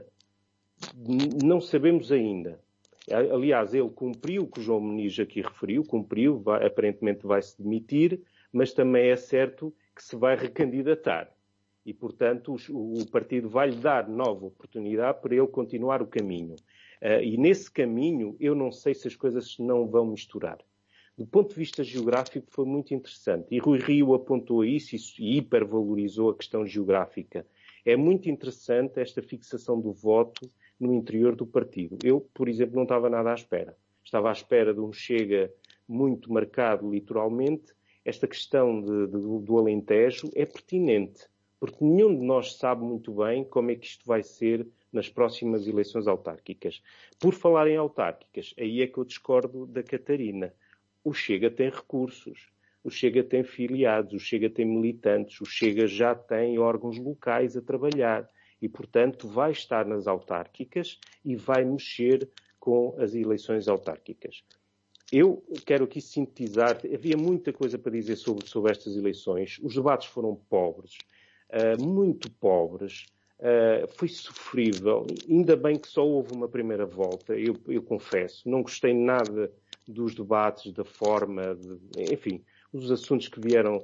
Speaker 6: não sabemos ainda. Aliás, ele cumpriu o que o João Muniz aqui referiu, cumpriu, vai, aparentemente vai se demitir, mas também é certo que se vai recandidatar. E, portanto, o, o partido vai-lhe dar nova oportunidade para ele continuar o caminho. Uh, e nesse caminho, eu não sei se as coisas não vão misturar. Do ponto de vista geográfico, foi muito interessante. E Rui Rio apontou isso e hipervalorizou a questão geográfica. É muito interessante esta fixação do voto no interior do partido. Eu, por exemplo, não estava nada à espera. Estava à espera de um Chega muito marcado litoralmente. Esta questão de, de, do Alentejo é pertinente, porque nenhum de nós sabe muito bem como é que isto vai ser nas próximas eleições autárquicas. Por falar em autárquicas, aí é que eu discordo da Catarina. O Chega tem recursos, o Chega tem filiados, o Chega tem militantes, o Chega já tem órgãos locais a trabalhar e, portanto, vai estar nas autárquicas e vai mexer com as eleições autárquicas. eu quero aqui sintetizar, havia muita coisa para dizer sobre, sobre estas eleições. Os debates foram pobres, uh, muito pobres, uh, foi sofrível. Ainda bem que só houve uma primeira volta, eu, eu confesso. Não gostei nada dos debates, da forma, de, enfim, os assuntos que vieram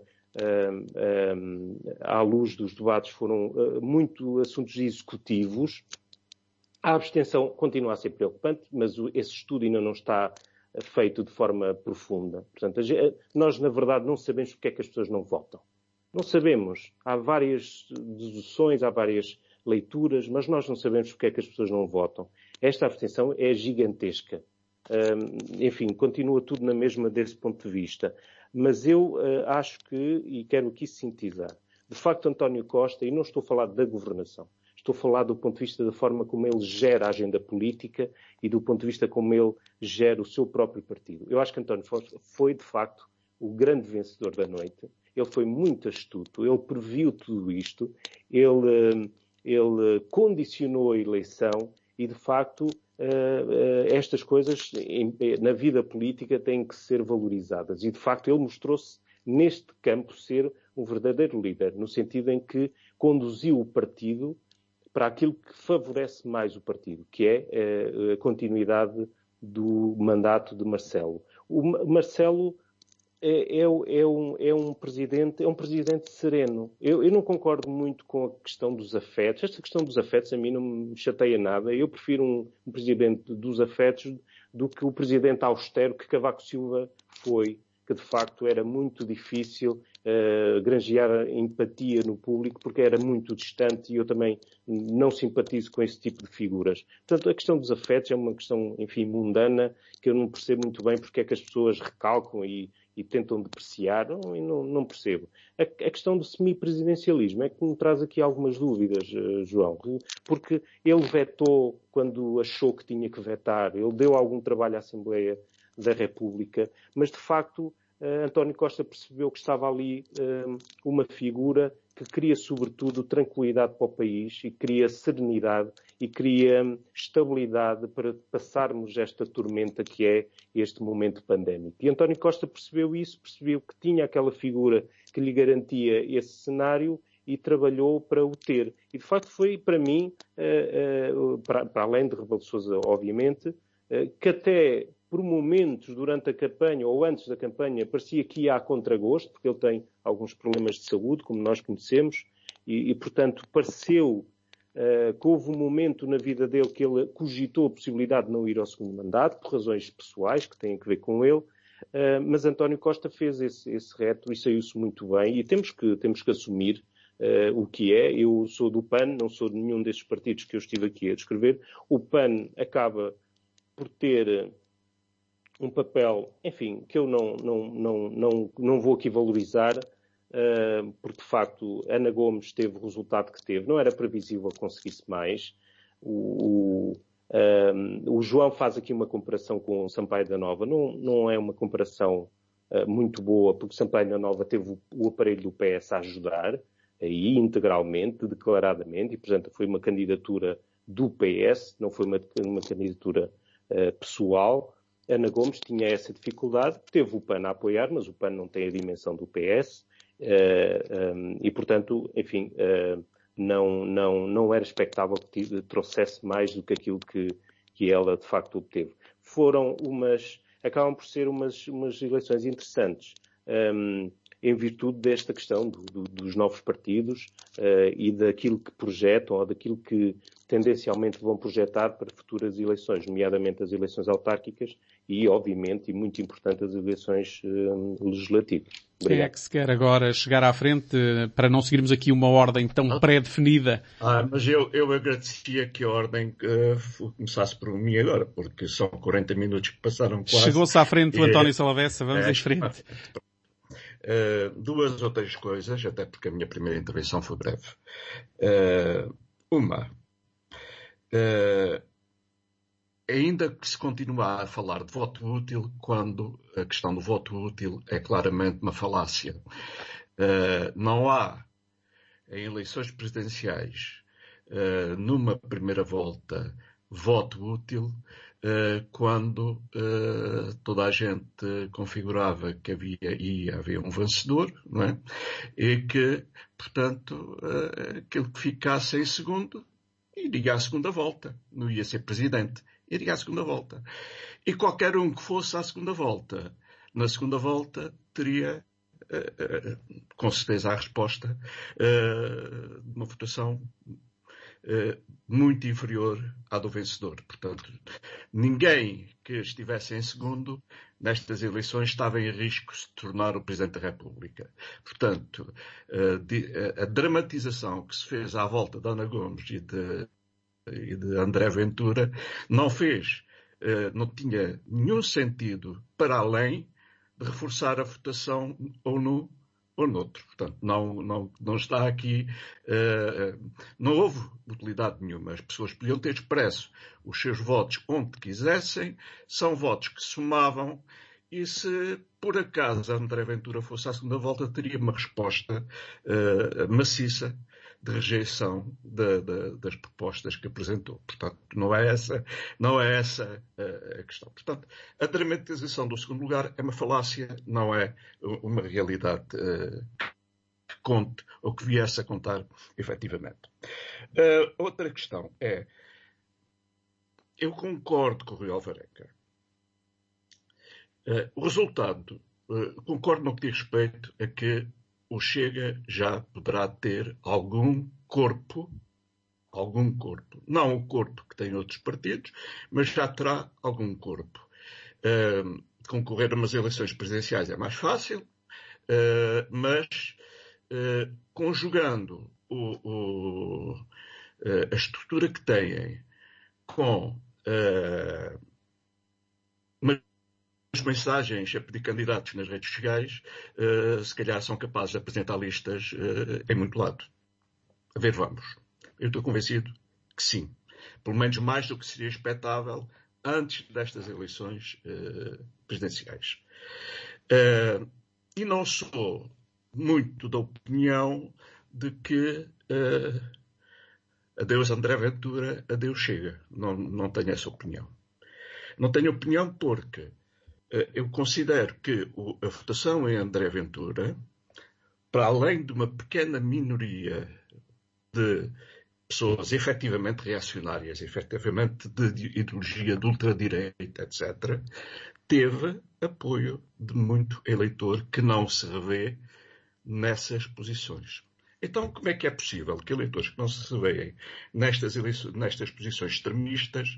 Speaker 6: uh, um, à luz dos debates foram uh, muito assuntos executivos. A abstenção continua a ser preocupante, mas esse estudo ainda não está feito de forma profunda. Portanto, nós, na verdade, não sabemos porque é que as pessoas não votam. Não sabemos. Há várias deduções, há várias leituras, mas nós não sabemos porque é que as pessoas não votam. Esta abstenção é gigantesca. Um, enfim, continua tudo na mesma desse ponto de vista. Mas eu uh, acho que, e quero aqui sintetizar, de facto, António Costa, e não estou a falar da governação, estou a falar do ponto de vista da forma como ele gera a agenda política e do ponto de vista como ele gera o seu próprio partido. Eu acho que António Costa foi, de facto, o grande vencedor da noite. Ele foi muito astuto, ele previu tudo isto, ele, ele condicionou a eleição e, de facto, estas coisas na vida política têm que ser valorizadas. E, de facto, ele mostrou-se, neste campo, ser um verdadeiro líder, no sentido em que conduziu o partido para aquilo que favorece mais o partido, que é a continuidade do mandato de Marcelo. O Marcelo é, é, é, um, é um presidente, é um presidente sereno. Eu, eu não concordo muito com a questão dos afetos. Esta questão dos afetos a mim não me chateia nada. Eu prefiro um, um presidente dos afetos do que o presidente austero que Cavaco Silva foi, que de facto era muito difícil uh, granjear empatia no público, porque era muito distante e eu também não simpatizo com esse tipo de figuras. Portanto, a questão dos afetos é uma questão, enfim, mundana, que eu não percebo muito bem porque é que as pessoas recalcam e, e tentam depreciar, não, não, não percebo. A, a questão do semipresidencialismo é que me traz aqui algumas dúvidas, uh, João, porque ele vetou quando achou que tinha que vetar, ele deu algum trabalho à Assembleia da República, mas de facto uh, António Costa percebeu que estava ali uh, uma figura que queria sobretudo tranquilidade para o país e queria serenidade e queria um, estabilidade para passarmos esta tormenta que é este momento pandémico. E António Costa percebeu isso, percebeu que tinha aquela figura que lhe garantia esse cenário e trabalhou para o ter. E de facto foi para mim, uh, uh, para, para além de Rebelo de Sousa, obviamente, uh, que até por momentos, durante a campanha ou antes da campanha, parecia que ia a contragosto, porque ele tem alguns problemas de saúde, como nós conhecemos, e, e portanto, pareceu uh, que houve um momento na vida dele que ele cogitou a possibilidade de não ir ao segundo mandato, por razões pessoais que têm a ver com ele, uh, mas António Costa fez esse, esse reto e saiu-se muito bem, e temos que, temos que assumir uh, o que é. Eu sou do P A N, não sou de nenhum destes partidos que eu estive aqui a descrever. O P A N acaba por ter um papel, enfim, que eu não, não, não, não, não vou aqui valorizar, uh, porque de facto Ana Gomes teve o resultado que teve. Não era previsível conseguir-se mais. O, o, um, o João faz aqui uma comparação com o Sampaio da Nova. Não, não é uma comparação uh, muito boa, porque o Sampaio da Nova teve o, o aparelho do P S a ajudar, aí integralmente, declaradamente, e portanto foi uma candidatura do P S, não foi uma, uma candidatura uh, pessoal. Ana Gomes tinha essa dificuldade, teve o P A N a apoiar, mas o P A N não tem a dimensão do P S, uh, um, e, portanto, enfim, uh, não, não, não era expectável que trouxesse mais do que aquilo que, que ela, de facto, obteve. Foram umas, acabam por ser umas, umas eleições interessantes, um, em virtude desta questão do, do, dos novos partidos uh, e daquilo que projetam ou daquilo que tendencialmente vão projetar para futuras eleições, nomeadamente as eleições autárquicas e, obviamente, e muito importante, as eleições uh, legislativas. Obrigado.
Speaker 1: Quem é que se quer agora chegar à frente para não seguirmos aqui uma ordem tão ah. pré-definida?
Speaker 2: Ah, mas eu, eu agradecia que a ordem uh, começasse por mim agora, porque são quarenta minutos que passaram quase.
Speaker 1: Chegou-se à frente o António Salavessa, vamos
Speaker 2: é,
Speaker 1: em frente.
Speaker 2: Uh, duas ou três coisas, até porque a minha primeira intervenção foi breve. Uh, uma, uh, ainda que se continuar a falar de voto útil, quando a questão do voto útil é claramente uma falácia. Uh, não há, em eleições presidenciais, uh, numa primeira volta, voto útil uh, quando uh, toda a gente configurava que havia, e havia um vencedor, não é? E que, portanto, uh, aquele que ficasse em segundo iria à segunda volta, não ia ser presidente, iria à segunda volta. E qualquer um que fosse à segunda volta, na segunda volta teria, uh, uh, com certeza, a resposta uh, de uma votação Uh, muito inferior à do vencedor. Portanto, ninguém que estivesse em segundo nestas eleições estava em risco de se tornar o Presidente da República. Portanto, uh, de, a, a dramatização que se fez à volta de Ana Gomes e de, e de André Ventura não fez, uh, não tinha nenhum sentido para além de reforçar a votação ou no ou noutro. Portanto, não, não, não está aqui, uh, não houve utilidade nenhuma. As pessoas podiam ter expresso os seus votos onde quisessem, são votos que somavam, e se por acaso André Ventura fosse à segunda volta, teria uma resposta uh, maciça de rejeição de, de, das propostas que apresentou. Portanto, não é essa, não é essa uh, a questão. Portanto, a dramatização do segundo lugar é uma falácia, não é uma realidade uh, que conte ou que viesse a contar efetivamente. Uh, outra questão é, eu concordo com o Rui Alvarenga. Uh, o resultado, uh, concordo no que diz respeito a que o Chega já poderá ter algum corpo, algum corpo. Não o corpo que tem outros partidos, mas já terá algum corpo. Uh, concorrer a umas eleições presidenciais é mais fácil, uh, mas uh, conjugando o, o, uh, a estrutura que têm com uh, as mensagens a pedir candidatos nas redes sociais, uh, se calhar são capazes de apresentar listas uh, em muito lado. A ver, vamos. Eu estou convencido que sim. Pelo menos mais do que seria expectável antes destas eleições uh, presidenciais. Uh, e não sou muito da opinião de que uh, adeus André Ventura, adeus Chega. Não, não tenho essa opinião. Não tenho opinião porque eu considero que a votação em André Ventura, para além de uma pequena minoria de pessoas efetivamente reacionárias, efetivamente de ideologia de ultradireita, etcétera, teve apoio de muito eleitor que não se revê nessas posições. Então, como é que é possível que eleitores que não se revêem nestas, eleições, nestas posições extremistas,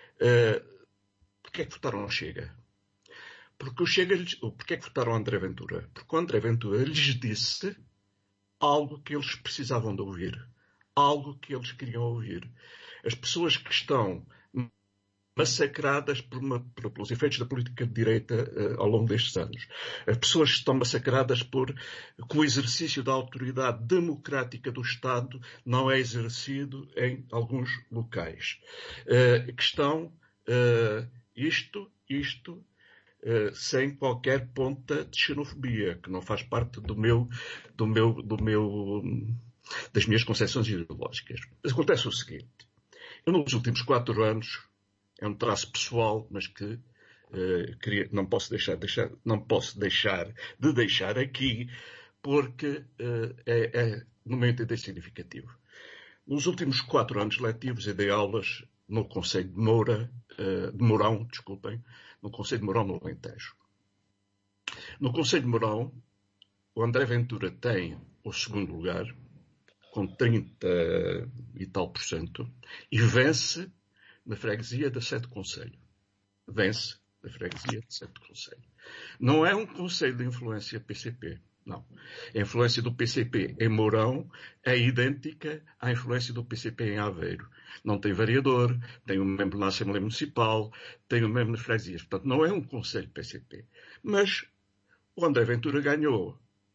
Speaker 2: uh, porque é que votaram ao Chega? Porque o Chega, porque é que votaram André Ventura? Porque o André Ventura lhes disse algo que eles precisavam de ouvir. Algo que eles queriam ouvir. As pessoas que estão massacradas por uma, por, pelos efeitos da política de direita uh, ao longo destes anos. As pessoas que estão massacradas por que o exercício da autoridade democrática do Estado não é exercido em alguns locais. Uh, que estão uh, isto, isto, Uh, sem qualquer ponta de xenofobia, que não faz parte do meu, do meu, do meu, das minhas concepções ideológicas. Mas acontece o seguinte, eu nos últimos quatro anos, é um traço pessoal, mas que uh, queria, não posso deixar, deixar, não posso deixar de deixar aqui, porque uh, é, é, no meu entender, significativo. Nos últimos quatro anos letivos, eu dei aulas no Conselho de Moura, uh, de Mourão, desculpem, no Conselho de Mourão, no Alentejo. No Conselho de Mourão, o André Ventura tem o segundo lugar, com trinta e tal por cento, e vence na freguesia da Sede Conselho. Vence na freguesia da Sede Conselho. Não é um conselho de influência P C P, não. A influência do P C P em Mourão é idêntica à influência do P C P em Aveiro. Não tem vereador, tem um membro na Assembleia Municipal, tem um membro nas freguesias. Portanto, não é um conselho P C P. Mas o André Ventura ganhou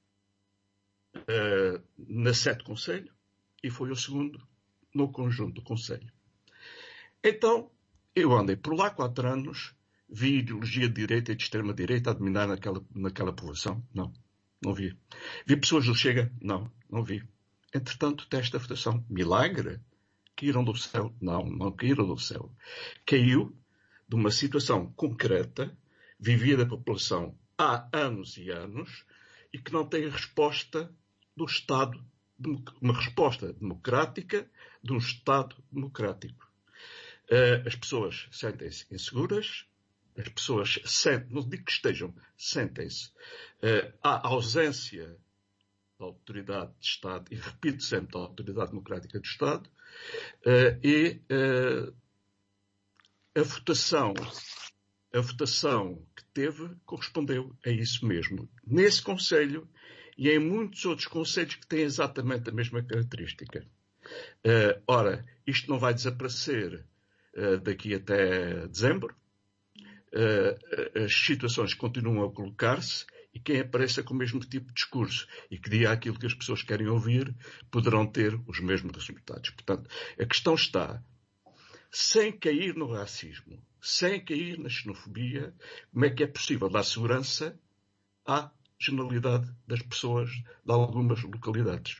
Speaker 2: uh, na Sede Conselho e foi o segundo no conjunto do Conselho. Então, eu andei por lá quatro anos, vi ideologia de direita e de extrema-direita a dominar naquela, naquela povoação? Não. Não vi. Vi pessoas do Chega? Não, não vi. Entretanto, desta votação, milagre? caíram do céu. Não, não caíram do céu. Caiu de uma situação concreta, vivida a população há anos e anos, e que não tem resposta do Estado, uma resposta democrática de um Estado democrático. As pessoas sentem-se inseguras, as pessoas sentem, não digo que estejam, sentem-se. Há ausência da autoridade de Estado, e repito sempre, da autoridade democrática do Estado, e a votação, a votação que teve correspondeu a isso mesmo. Nesse Conselho e em muitos outros conselhos que têm exatamente a mesma característica. Ora, isto não vai desaparecer daqui até dezembro. As situações continuam a colocar-se e quem apareça com o mesmo tipo de discurso e que diga aquilo que as pessoas querem ouvir poderão ter os mesmos resultados. Portanto, a questão está, sem cair no racismo, sem cair na xenofobia, como é que é possível dar segurança à generalidade das pessoas de algumas localidades?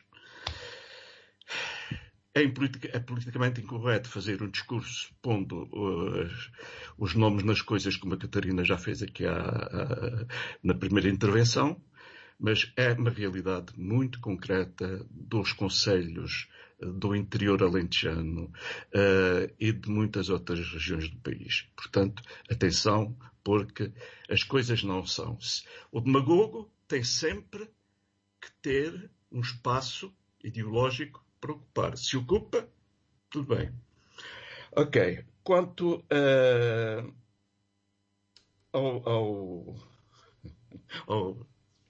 Speaker 2: É, é politicamente incorreto fazer um discurso pondo uh, os nomes nas coisas, como a Catarina já fez aqui à, à, na primeira intervenção, mas é uma realidade muito concreta dos concelhos uh, do interior alentejano uh, e de muitas outras regiões do país. Portanto, atenção, porque as coisas não são. O demagogo tem sempre que ter um espaço ideológico para ocupar. Se ocupa, tudo bem. Ok. Quanto uh, ao, ao, ao,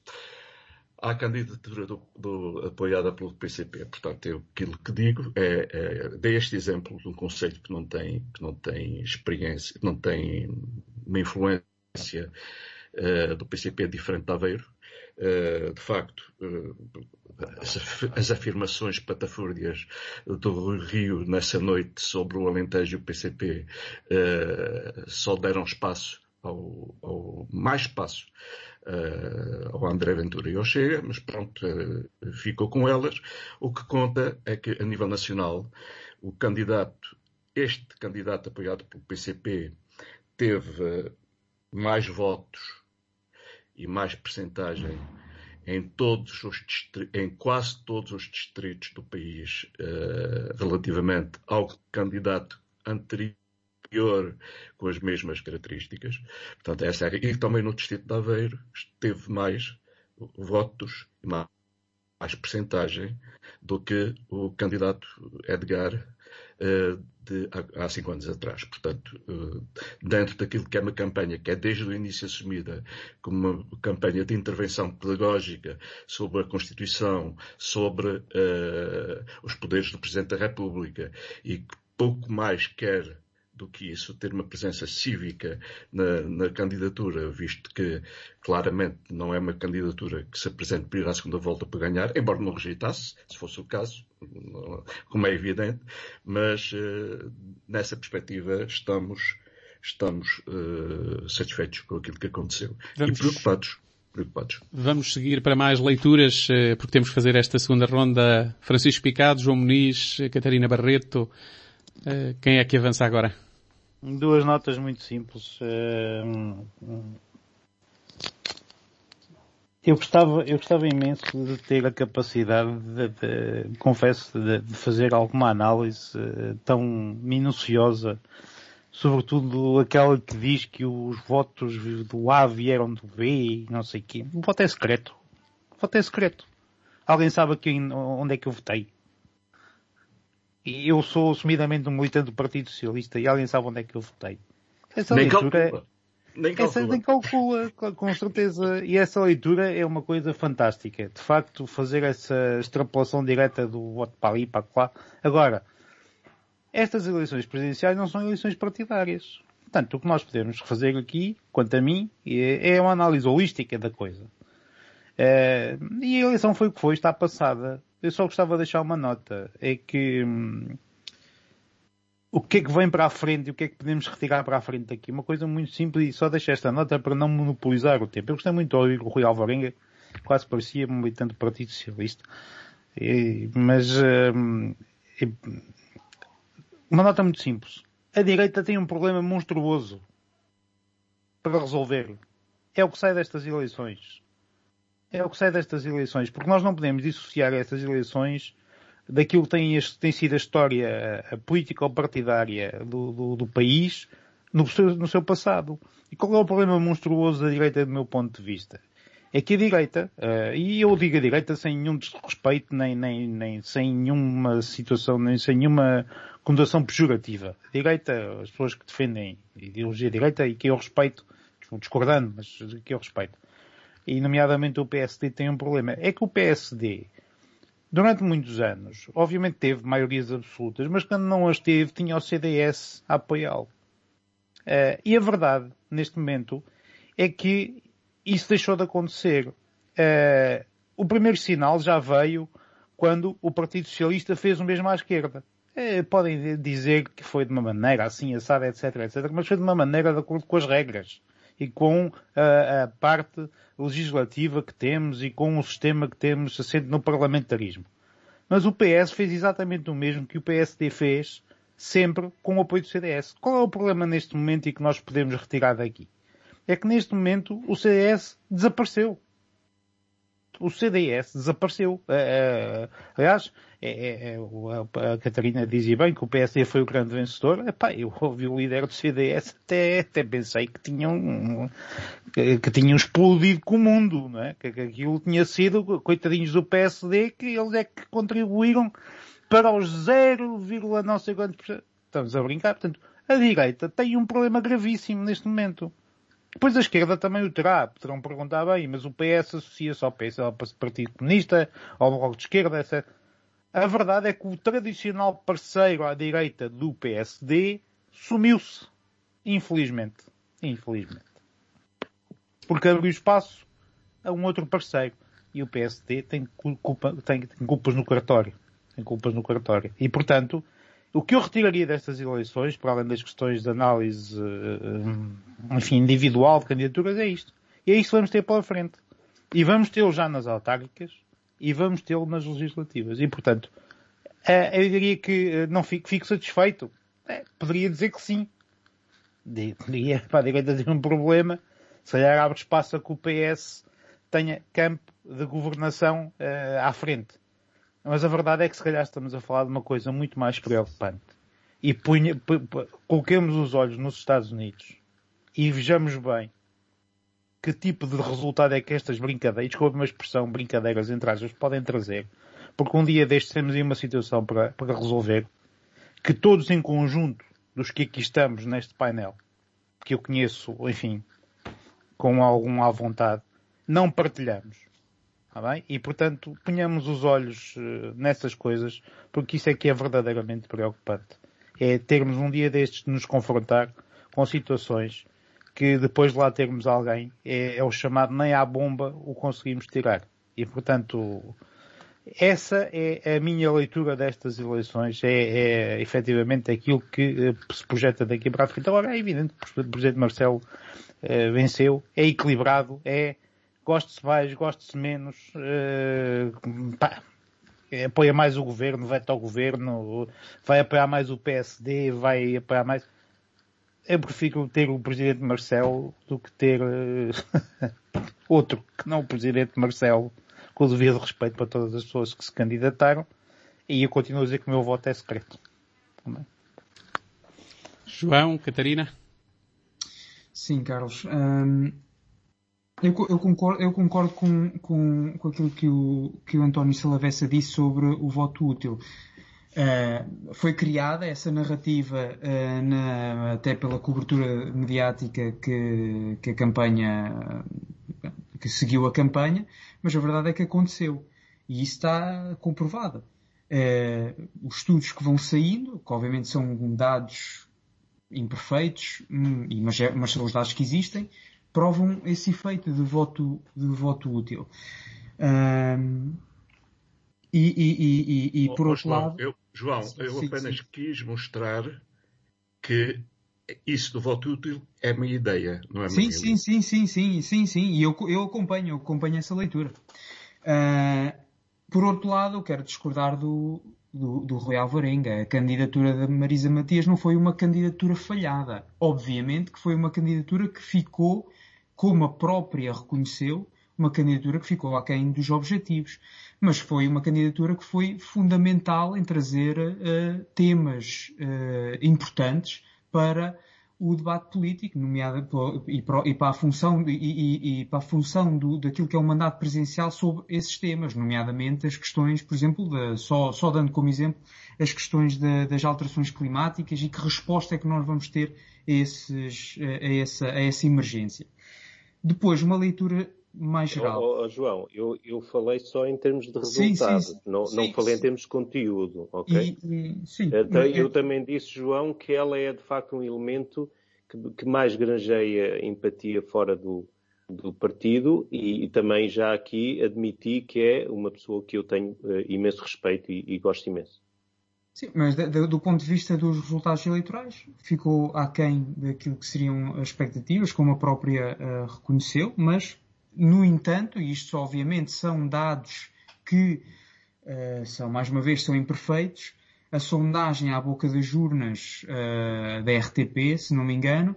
Speaker 2: à candidatura do, do, apoiada pelo P C P, portanto, eu, aquilo que digo é, é dei este exemplo de um conselho que não tem, que não tem experiência, que não tem uma influência uh, do P C P diferente de Aveiro. Uh, de facto, uh, as, as afirmações patafúrdias do Rio nessa noite sobre o Alentejo e o P C P uh, só deram espaço ao, ao mais espaço uh, ao André Ventura e ao Chega, mas pronto, uh, ficou com elas. O que conta é que a nível nacional o candidato, este candidato apoiado pelo P C P teve uh, mais votos e mais percentagem em, todos os distri- em quase todos os distritos do país uh, relativamente ao candidato anterior com as mesmas características. Portanto, essa é... E também no distrito de Aveiro teve mais votos e mais, mais percentagem do que o candidato Edgar uh, de, há, há cinco anos atrás. Portanto, uh, dentro daquilo que é uma campanha que é desde o início assumida como uma campanha de intervenção pedagógica sobre a Constituição, sobre uh, os poderes do Presidente da República e que pouco mais quer do que isso, ter uma presença cívica na, na candidatura, visto que claramente não é uma candidatura que se apresente para ir à segunda volta para ganhar, embora não rejeitasse, se fosse o caso, como é evidente, mas uh, nessa perspectiva estamos, estamos uh, satisfeitos com aquilo que aconteceu. Vamos... E preocupados. preocupados.
Speaker 1: Vamos seguir para mais leituras, porque temos que fazer esta segunda ronda. Francisco Picado, João Muniz, Catarina Barreto. Quem é que avança agora?
Speaker 3: Duas notas muito simples. Eu gostava, eu gostava imenso de ter a capacidade, de, de, confesso, de, de fazer alguma análise tão minuciosa, sobretudo aquela que diz que os votos do A vieram do B e não sei o quê. O voto é secreto. O voto é secreto. Alguém sabe aqui onde é que eu votei? E eu sou assumidamente um militante do Partido Socialista e alguém sabe onde é que eu votei. Essa
Speaker 2: nem
Speaker 3: leitura,
Speaker 2: calcula. Nem calcula.
Speaker 3: Essa nem calcula, com certeza. E essa leitura é uma coisa fantástica. De facto, fazer essa extrapolação direta do voto para ali e para lá. Agora, estas eleições presidenciais não são eleições partidárias. Portanto, o que nós podemos fazer aqui, quanto a mim, é uma análise holística da coisa. E a eleição foi o que foi, está passada. Eu só gostava de deixar uma nota. É que hum, o que é que vem para a frente e o que é que podemos retirar para a frente daqui? Uma coisa muito simples e só deixo esta nota para não monopolizar o tempo. Eu gostei muito de ouvir o Rui Alvarenga, quase parecia um militante do Partido Socialista. E, mas hum, Uma nota muito simples. A direita tem um problema monstruoso para resolver. É o que sai destas eleições. É o que sai destas eleições. Porque nós não podemos dissociar estas eleições daquilo que tem, tem sido a história a política ou partidária do, do, do país no seu, no seu passado. E qual é o problema monstruoso da direita do meu ponto de vista? É que a direita, uh, e eu digo a direita sem nenhum desrespeito, nem, nem, nem sem nenhuma situação, nem sem nenhuma conotação pejorativa. A direita, as pessoas que defendem a ideologia direita e que eu respeito, discordando, mas que eu respeito. E nomeadamente o P S D tem um problema. É que o P S D, durante muitos anos, obviamente teve maiorias absolutas, mas quando não as teve, tinha o C D S a apoiá-lo. Uh, e a verdade, neste momento, é que isso deixou de acontecer. Uh, o primeiro sinal já veio quando o Partido Socialista fez o mesmo à esquerda. Uh, podem dizer que foi de uma maneira assim, assada, etc, etcétera, mas foi de uma maneira de acordo com as regras e com uh, a parte legislativa que temos e com o sistema que temos assente no parlamentarismo. Mas o P S fez exatamente o mesmo que o P S D fez sempre com o apoio do C D S. Qual é o problema neste momento e que nós podemos retirar daqui? É que neste momento o C D S desapareceu. O C D S desapareceu. Uh, uh, aliás, é, é, é, a Catarina dizia bem que o P S D foi o grande vencedor. Epá, eu ouvi o líder do C D S, até, até pensei que tinham, que, que tinham explodido com o mundo, não é? Que, que aquilo tinha sido, coitadinhos do P S D, que eles é que contribuíram para os zero, não sei quantos por cento. Estamos a brincar. Portanto, a direita tem um problema gravíssimo neste momento. Depois a esquerda também o terá. Poderão perguntar bem, mas o P S associa-se ao P S, ao Partido Comunista, ao Bloco de Esquerda, etcétera. A verdade é que o tradicional parceiro à direita do P S D sumiu-se. Infelizmente. Infelizmente. Porque abriu espaço a um outro parceiro. E o P S D tem, culpa, tem, tem culpas no cartório. Tem culpas no cartório. E, portanto, o que eu retiraria destas eleições, para além das questões de análise, enfim, individual de candidaturas, é isto. E é isto que vamos ter pela frente. E vamos tê-lo já nas autárquicas e vamos tê-lo nas legislativas. E, portanto, eu diria que não fico, fico satisfeito. É, poderia dizer que sim. Diria, para a direita ter um problema, se calhar abre espaço a que o P S tenha campo de governação uh, à frente. Mas a verdade é que se calhar estamos a falar de uma coisa muito mais preocupante. E punha, pu, pu, coloquemos os olhos nos Estados Unidos e vejamos bem que tipo de resultado é que estas brincadeiras, desculpa uma expressão, brincadeiras entre aspas, podem trazer. Porque um dia destes temos aí uma situação para, para resolver que todos em conjunto, dos que aqui estamos neste painel, que eu conheço, enfim, com algum à vontade, não partilhamos. Está bem? E, portanto, ponhamos os olhos uh, nessas coisas, porque isso é que é verdadeiramente preocupante. É termos um dia destes de nos confrontar com situações que depois de lá termos alguém, é, é o chamado nem à bomba o conseguimos tirar. E, portanto, essa é a minha leitura destas eleições, é, é efetivamente aquilo que uh, se projeta daqui para a frente. Agora, é evidente que o Presidente Marcelo uh, venceu, é equilibrado, é goste-se mais, goste-se menos, uh, pá, apoia mais o governo, vai ao governo, vai apoiar mais o P S D, vai apoiar mais... Eu prefiro ter o Presidente Marcelo do que ter uh, outro, que não o Presidente Marcelo, com o devido respeito para todas as pessoas que se candidataram, e eu continuo a dizer que o meu voto é secreto. Também.
Speaker 1: João, Catarina?
Speaker 4: Sim, Carlos. Um... Eu, eu concordo, eu concordo com, com, com aquilo que o, que o António Salavessa disse sobre o voto útil. Uh, foi criada essa narrativa uh, na, até pela cobertura mediática que, que a campanha, que seguiu a campanha, mas a verdade é que aconteceu. E isso está comprovado. Uh, os estudos que vão saindo, que obviamente são dados imperfeitos, hum, mas, é, mas são os dados que existem, provam esse efeito de voto, de voto útil. Um, e, e, e, e, por
Speaker 2: oh,
Speaker 4: outro
Speaker 2: João,
Speaker 4: lado...
Speaker 2: Eu, João, sim, eu sim, apenas sim. quis mostrar que isso do voto útil é uma ideia, não é?
Speaker 4: Sim, sim, sim, sim, sim, sim, sim. E eu, eu acompanho, eu acompanho essa leitura. Uh, por outro lado, eu quero discordar do, do, do Rui Alvarenga. A candidatura da Marisa Matias não foi uma candidatura falhada. Obviamente que foi uma candidatura que ficou, como a própria reconheceu, uma candidatura que ficou aquém dos objetivos. Mas foi uma candidatura que foi fundamental em trazer uh, temas uh, importantes para o debate político, nomeado e para, e para a função, e, e, e para a função do, daquilo que é o mandato presidencial sobre esses temas, nomeadamente as questões, por exemplo, de, só, só dando como exemplo, as questões de, das alterações climáticas e que resposta é que nós vamos ter a, esses, a, essa, a essa emergência. Depois, uma leitura mais geral.
Speaker 6: Oh, oh, João, eu, eu falei só em termos de resultado, sim, sim, não, sim, não falei sim. em termos de conteúdo, ok? E, e, sim, então, é... Eu também disse, João, que ela é de facto um elemento que, que mais granjeia empatia fora do, do partido e, e também já aqui admiti que é uma pessoa que eu tenho uh, imenso respeito e, e gosto imenso.
Speaker 4: Sim, mas de, de, do ponto de vista dos resultados eleitorais, ficou aquém daquilo que seriam as expectativas, como a própria uh, reconheceu, mas no entanto, e isto obviamente são dados que uh, são, mais uma vez, são imperfeitos, a sondagem à boca das urnas uh, da R T P, se não me engano,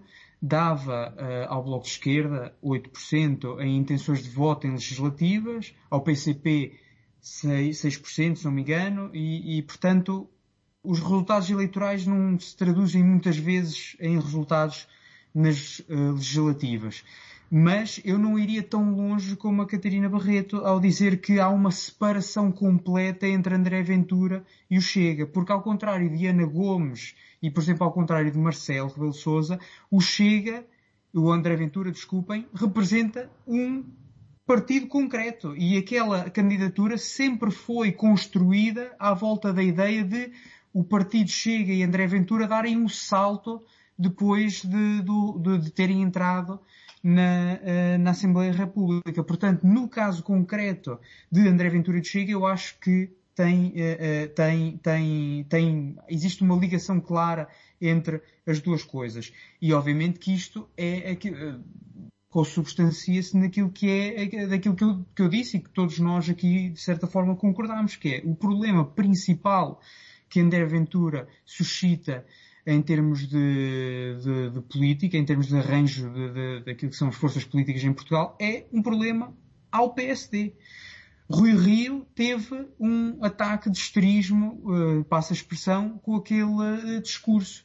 Speaker 4: dava uh, ao Bloco de Esquerda oito por cento em intenções de voto em legislativas, ao P C P seis por cento, se não me engano, e, e portanto os resultados eleitorais não se traduzem muitas vezes em resultados nas uh, legislativas. Mas eu não iria tão longe como a Catarina Barreto ao dizer que há uma separação completa entre André Ventura e o Chega, porque ao contrário de Ana Gomes e, por exemplo, ao contrário de Marcelo Rebelo de Sousa, o Chega, o André Ventura, desculpem, representa um partido concreto e aquela candidatura sempre foi construída à volta da ideia de o partido Chega e André Ventura darem um salto depois de, de, de terem entrado Na, na Assembleia da República. Portanto, no caso concreto de André Ventura e de Chega, eu acho que tem, tem, tem, tem, existe uma ligação clara entre as duas coisas. E obviamente que isto é, é consubstancia-se naquilo que é, daquilo que eu, que eu disse e que todos nós aqui, de certa forma, concordamos, que é o problema principal que André Ventura suscita em termos de, de, de política, em termos de arranjo de, de, daquilo que são as forças políticas em Portugal, é um problema ao P S D. Rui Rio teve um ataque de esterismo, uh, passa a expressão, com aquele uh, discurso.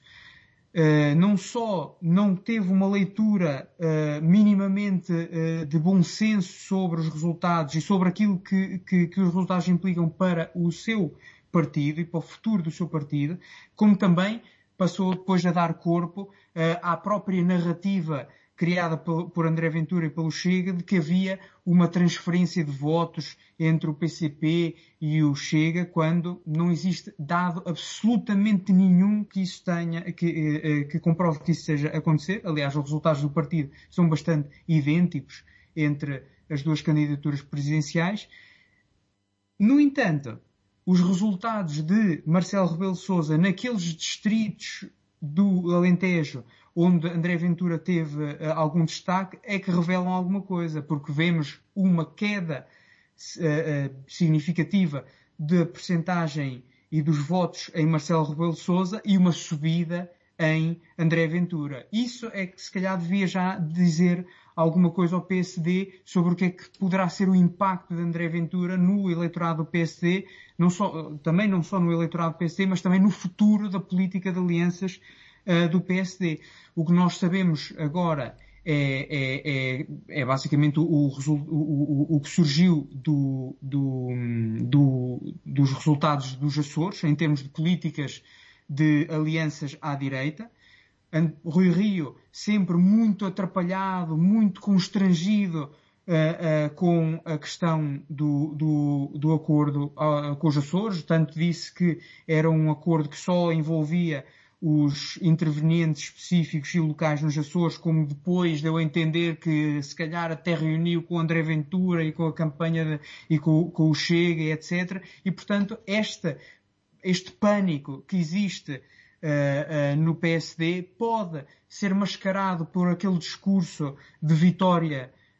Speaker 4: Uh, não só não teve uma leitura uh, minimamente uh, de bom senso sobre os resultados e sobre aquilo que, que, que os resultados implicam para o seu partido e para o futuro do seu partido, como também passou depois a dar corpo uh, à própria narrativa criada por, por André Ventura e pelo Chega de que havia uma transferência de votos entre o P C P e o Chega, quando não existe dado absolutamente nenhum que isso tenha, que, uh, que comprove que isso esteja a acontecer. Aliás, os resultados do partido são bastante idênticos entre as duas candidaturas presidenciais. No entanto, os resultados de Marcelo Rebelo de Sousa naqueles distritos do Alentejo onde André Ventura teve uh, algum destaque é que revelam alguma coisa, porque vemos uma queda uh, uh, significativa da percentagem e dos votos em Marcelo Rebelo de Sousa e uma subida em André Ventura. Isso é que se calhar devia já dizer alguma coisa ao P S D sobre o que é que poderá ser o impacto de André Ventura no eleitorado do P S D, não só, também não só no eleitorado do P S D, mas também no futuro da política de alianças uh, do P S D. O que nós sabemos agora é, é, é, é basicamente o, o, o, o que surgiu do, do, do, dos resultados dos Açores, em termos de políticas de alianças à direita. Rui Rio sempre muito atrapalhado, muito constrangido uh, uh, com a questão do, do, do acordo uh, com os Açores. Tanto disse que era um acordo que só envolvia os intervenientes específicos e locais nos Açores, como depois deu a entender que se calhar até reuniu com o André Ventura e com a campanha de, e com, com o Chega, etcétera. E, portanto, esta, este pânico que existe Uh, uh, no P S D pode ser mascarado por aquele discurso de vitória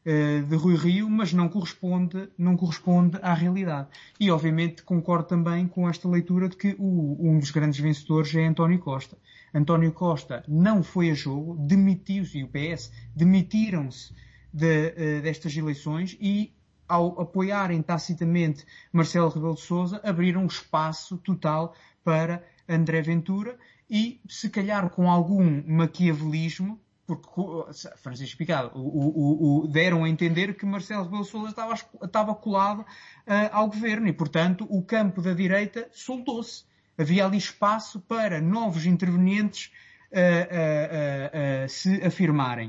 Speaker 4: de Rui Rio, mas não corresponde, não corresponde à realidade. E, obviamente, concordo também com esta leitura de que o, um dos grandes vencedores é António Costa. António Costa não foi a jogo, demitiu-se, e o P S demitiram-se de, destas eleições e, ao apoiarem tacitamente Marcelo Rebelo de Sousa, abriram um espaço total para André Ventura e, se calhar com algum maquiavelismo, porque Francisco Picado o, o, o, deram a entender que Marcelo Rebelo de Sousa estava, estava colado uh, ao governo e, portanto, o campo da direita soltou-se. Havia ali espaço para novos intervenientes uh, uh, uh, uh, se afirmarem.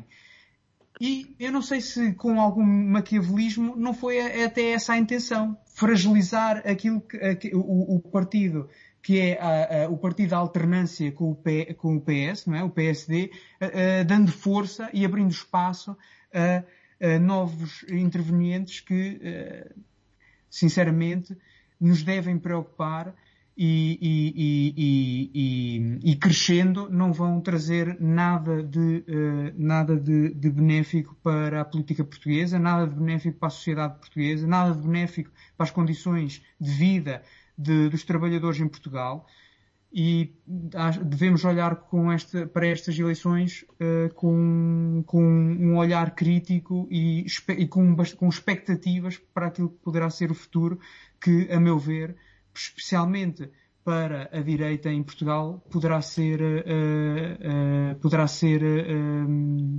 Speaker 4: E eu não sei se com algum maquiavelismo não foi até essa a intenção. Fragilizar aquilo que, o, o partido que é a, a, o partido da alternância com o, P, com o P S, não é? O P S D, a, a, dando força e abrindo espaço a, a novos intervenientes que, a, sinceramente, nos devem preocupar e, e, e, e, e crescendo não vão trazer nada de, uh, nada de, de benéfico para a política portuguesa, nada de benéfico para a sociedade portuguesa, nada de benéfico para as condições de vida de, dos trabalhadores em Portugal. E devemos olhar com esta, para estas eleições uh, com, com um olhar crítico e, e com, com expectativas para aquilo que poderá ser o futuro, que, a meu ver, especialmente para a direita em Portugal, poderá ser, uh, uh, poderá ser, uh,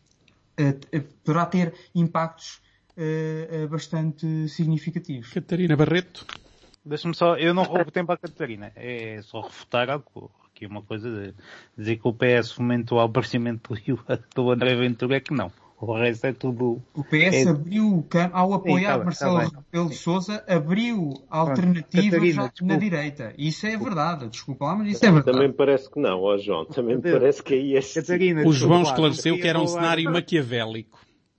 Speaker 4: uh, poderá ter impactos uh, uh, bastante significativos.
Speaker 1: Catarina Barreto.
Speaker 3: Deixa-me só, eu não roubo tempo à Catarina, é só refutar algo, aqui uma coisa de dizer que o P S fomentou o aparecimento do André Ventura, é que não. O resto é tudo...
Speaker 4: O P S
Speaker 3: é...
Speaker 4: abriu, ao apoiar Sim, tá Marcelo tá Rebelo de Sousa, abriu alternativas Catarina, já na direita. Isso é verdade, desculpa lá, mas isso é verdade.
Speaker 6: Também parece que não, ó João, também me parece que aí é...
Speaker 3: Catarina,
Speaker 1: o João esclareceu que era um cenário maquiavélico.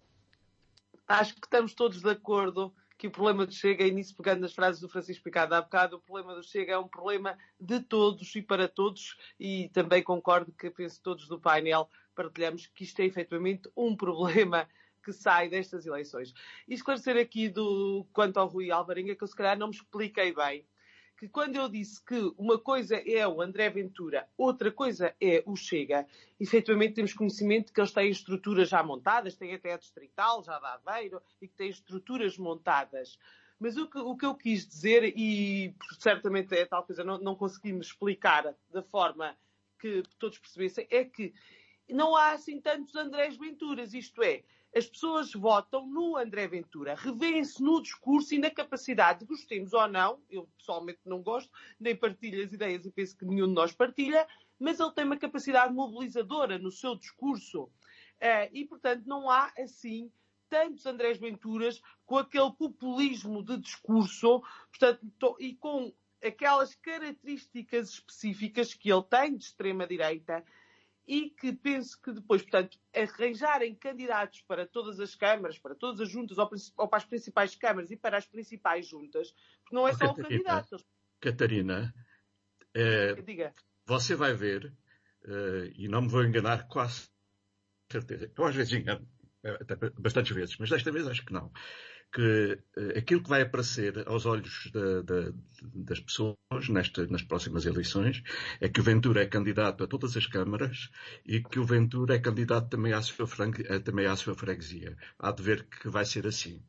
Speaker 5: Acho que estamos todos de acordo que o problema do Chega, e nisso pegando nas frases do Francisco Picado há bocado, o problema do Chega é um problema de todos e para todos, e também concordo que penso todos do painel partilhamos que isto é efetivamente um problema que sai destas eleições. E esclarecer aqui do, quanto ao Rui Alvarenga, que eu se calhar não me expliquei bem, que quando eu disse que uma coisa é o André Ventura, outra coisa é o Chega, efetivamente temos conhecimento de que eles têm estruturas já montadas, têm até a distrital, já da Aveiro, e que têm estruturas montadas. Mas o que, o que eu quis dizer, e certamente é tal coisa, não, não consegui me explicar da forma que todos percebessem, é que não há assim tantos Andrés Venturas, isto é, as pessoas votam no André Ventura, revêem-se no discurso e na capacidade, gostemos ou não, eu pessoalmente não gosto, nem partilho as ideias e penso que nenhum de nós partilha, mas ele tem uma capacidade mobilizadora no seu discurso. E, portanto, não há, assim, tantos Andrés Venturas com aquele populismo de discurso, portanto, e com aquelas características específicas que ele tem de extrema-direita, e que penso que depois, portanto, arranjarem candidatos para todas as câmaras, para todas as juntas, ou para as principais câmaras e para as principais juntas, porque não é só o candidato.
Speaker 2: Catarina, é, Diga. Você vai ver, uh, e não me vou enganar quase certeza, eu às vezes engano, até bastantes vezes, mas desta vez acho que não, que uh, aquilo que vai aparecer aos olhos da, da, das pessoas nesta, nas próximas eleições é que o Ventura é candidato a todas as câmaras e que o Ventura é candidato também à sua, franque, também à sua freguesia. Há de ver que vai ser assim.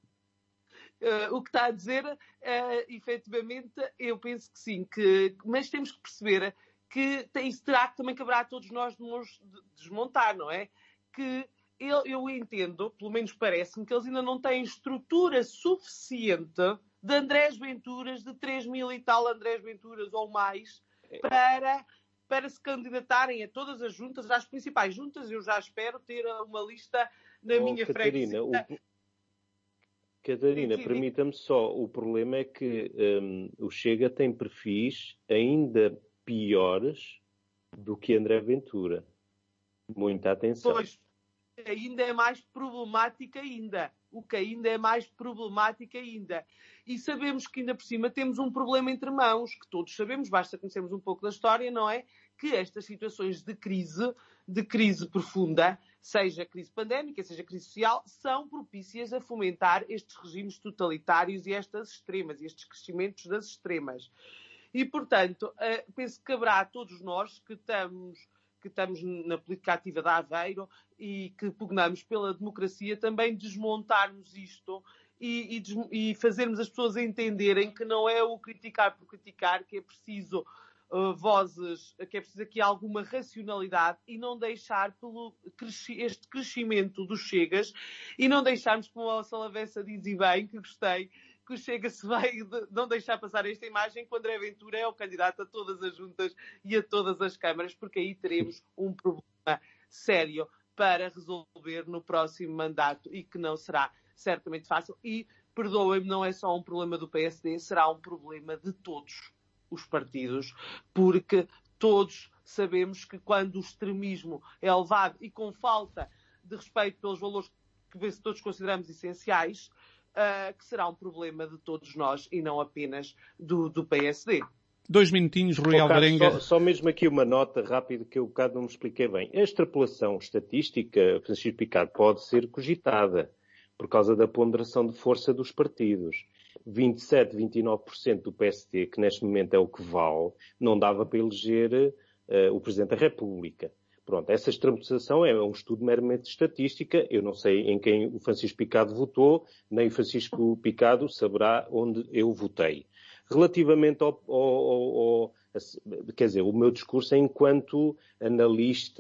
Speaker 5: Uh, o que está a dizer, uh, efetivamente, eu penso que sim, que, mas temos que perceber que tem, isso terá que também caberá a todos nós desmontar, não é? Que Eu, eu entendo, pelo menos parece-me, que eles ainda não têm estrutura suficiente de Andrés Venturas, de três mil e tal Andrés Venturas ou mais, para, para se candidatarem a todas as juntas, às principais juntas. Eu já espero ter uma lista na oh, minha freguesia.
Speaker 6: O... Catarina, permita-me só, o problema é que um, o Chega tem perfis ainda piores do que André Ventura. Muita atenção.
Speaker 5: Pois. Ainda é mais problemática ainda. O que ainda é mais problemática ainda. E sabemos que ainda por cima temos um problema entre mãos, que todos sabemos, basta conhecermos um pouco da história, não é? Que estas situações de crise, de crise profunda, seja crise pandémica, seja crise social, são propícias a fomentar estes regimes totalitários e estas extremas, e estes crescimentos das extremas. E, portanto, penso que caberá a todos nós que estamos, que estamos na política ativa de Aveiro e que pugnamos pela democracia também desmontarmos isto e, e, e fazermos as pessoas entenderem que não é o criticar por criticar, que é preciso uh, vozes, que é preciso aqui alguma racionalidade e não deixar pelo cresci, este crescimento dos Chegas e não deixarmos, como a Salavessa diz e bem, que gostei, que o Chega se vai de não deixar passar esta imagem que o André Ventura é o candidato a todas as juntas e a todas as câmaras, porque aí teremos um problema sério para resolver no próximo mandato e que não será certamente fácil. E, perdoem-me, não é só um problema do P S D, será um problema de todos os partidos, porque todos sabemos que quando o extremismo é levado e com falta de respeito pelos valores que todos consideramos essenciais, Uh, que será um problema de todos nós e não apenas do, do P S D.
Speaker 1: Dois minutinhos, Rui
Speaker 6: oh,
Speaker 1: Alvarenga.
Speaker 6: Só, só mesmo aqui uma nota rápida que eu um bocado não me expliquei bem. A extrapolação estatística, Francisco Picado, pode ser cogitada por causa da ponderação de força dos partidos. vinte e sete, vinte e nove por cento do P S D, que neste momento é o que vale, não dava para eleger uh, o Presidente da República. Pronto, essa extrapolação é um estudo meramente de estatística. Eu não sei em quem o Francisco Picado votou, nem o Francisco Picado saberá onde eu votei. Relativamente ao, ao, ao, ao quer dizer, o meu discurso é enquanto analista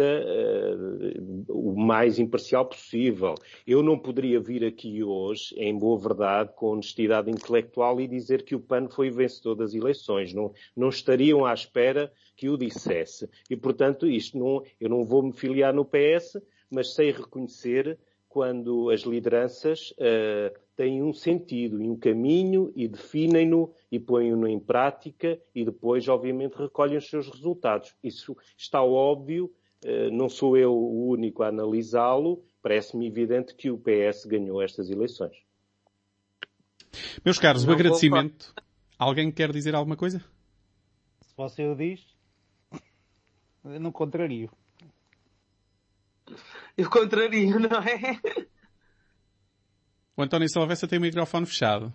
Speaker 6: uh, o mais imparcial possível. Eu não poderia vir aqui hoje, em boa verdade, com honestidade intelectual e dizer que o P A N foi vencedor das eleições. Não, não estariam à espera que o dissesse. E, portanto, isto não, eu não vou me filiar no P S, mas sei reconhecer quando as lideranças uh, têm um sentido e um caminho e definem-no e põem-no em prática e depois, obviamente, recolhem os seus resultados. Isso está óbvio, uh, não sou eu o único a analisá-lo, parece-me evidente que o P S ganhou estas eleições.
Speaker 1: Meus caros, o agradecimento. Alguém quer dizer alguma coisa?
Speaker 3: Se você o diz, eu não contrario.
Speaker 5: Eu contrario, não é?
Speaker 1: O António Salavessa tem o microfone fechado.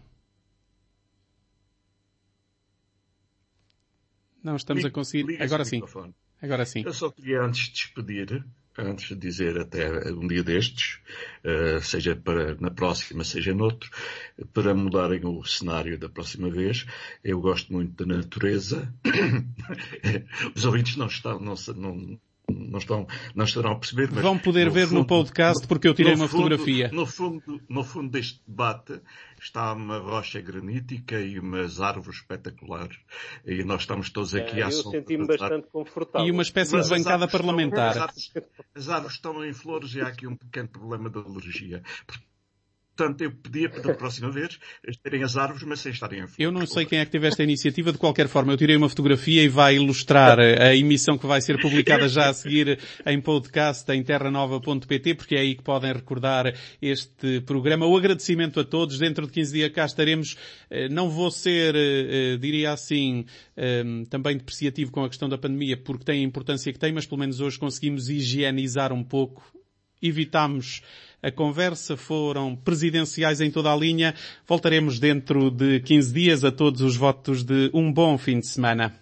Speaker 1: Não estamos
Speaker 2: liga,
Speaker 1: a conseguir.
Speaker 2: Liga
Speaker 1: Agora sim.
Speaker 2: Microfone.
Speaker 1: Agora sim.
Speaker 2: Eu só queria, antes de despedir, antes de dizer até um dia destes, uh, seja para, na próxima, seja noutro, para mudarem o cenário da próxima vez. Eu gosto muito da natureza. Os ouvintes não estão, não, não, não estão, não estarão a perceber, mas
Speaker 1: vão poder
Speaker 2: no
Speaker 1: ver
Speaker 2: fundo,
Speaker 1: no podcast porque eu tirei uma
Speaker 2: fundo,
Speaker 1: fotografia.
Speaker 2: No fundo, no fundo deste debate está uma rocha granítica e umas árvores espetaculares. E nós estamos todos aqui
Speaker 6: é,
Speaker 2: à
Speaker 6: sombra. Eu senti-me bastante confortável.
Speaker 1: E uma espécie
Speaker 2: Mas
Speaker 1: de bancada
Speaker 2: as
Speaker 1: parlamentar.
Speaker 2: Estão, as, árvores, as árvores estão em flores e há aqui um pequeno problema de alergia. Portanto, eu pedia para da próxima vez terem as árvores, mas sem estarem em flores.
Speaker 1: Eu não sei quem é que teve esta iniciativa. De qualquer forma, eu tirei uma fotografia e vai ilustrar a emissão que vai ser publicada já a seguir em podcast em terra nova ponto pt, porque é aí que podem recordar este programa. O agradecimento a todos. Dentro de quinze dias cá estaremos. Não vou ser, diria assim, também depreciativo com a questão da pandemia, porque tem a importância que tem, mas pelo menos hoje conseguimos higienizar um pouco. Evitámos a conversa, foram presidenciais em toda a linha. Voltaremos dentro de quinze dias. A todos os votos de um bom fim de semana.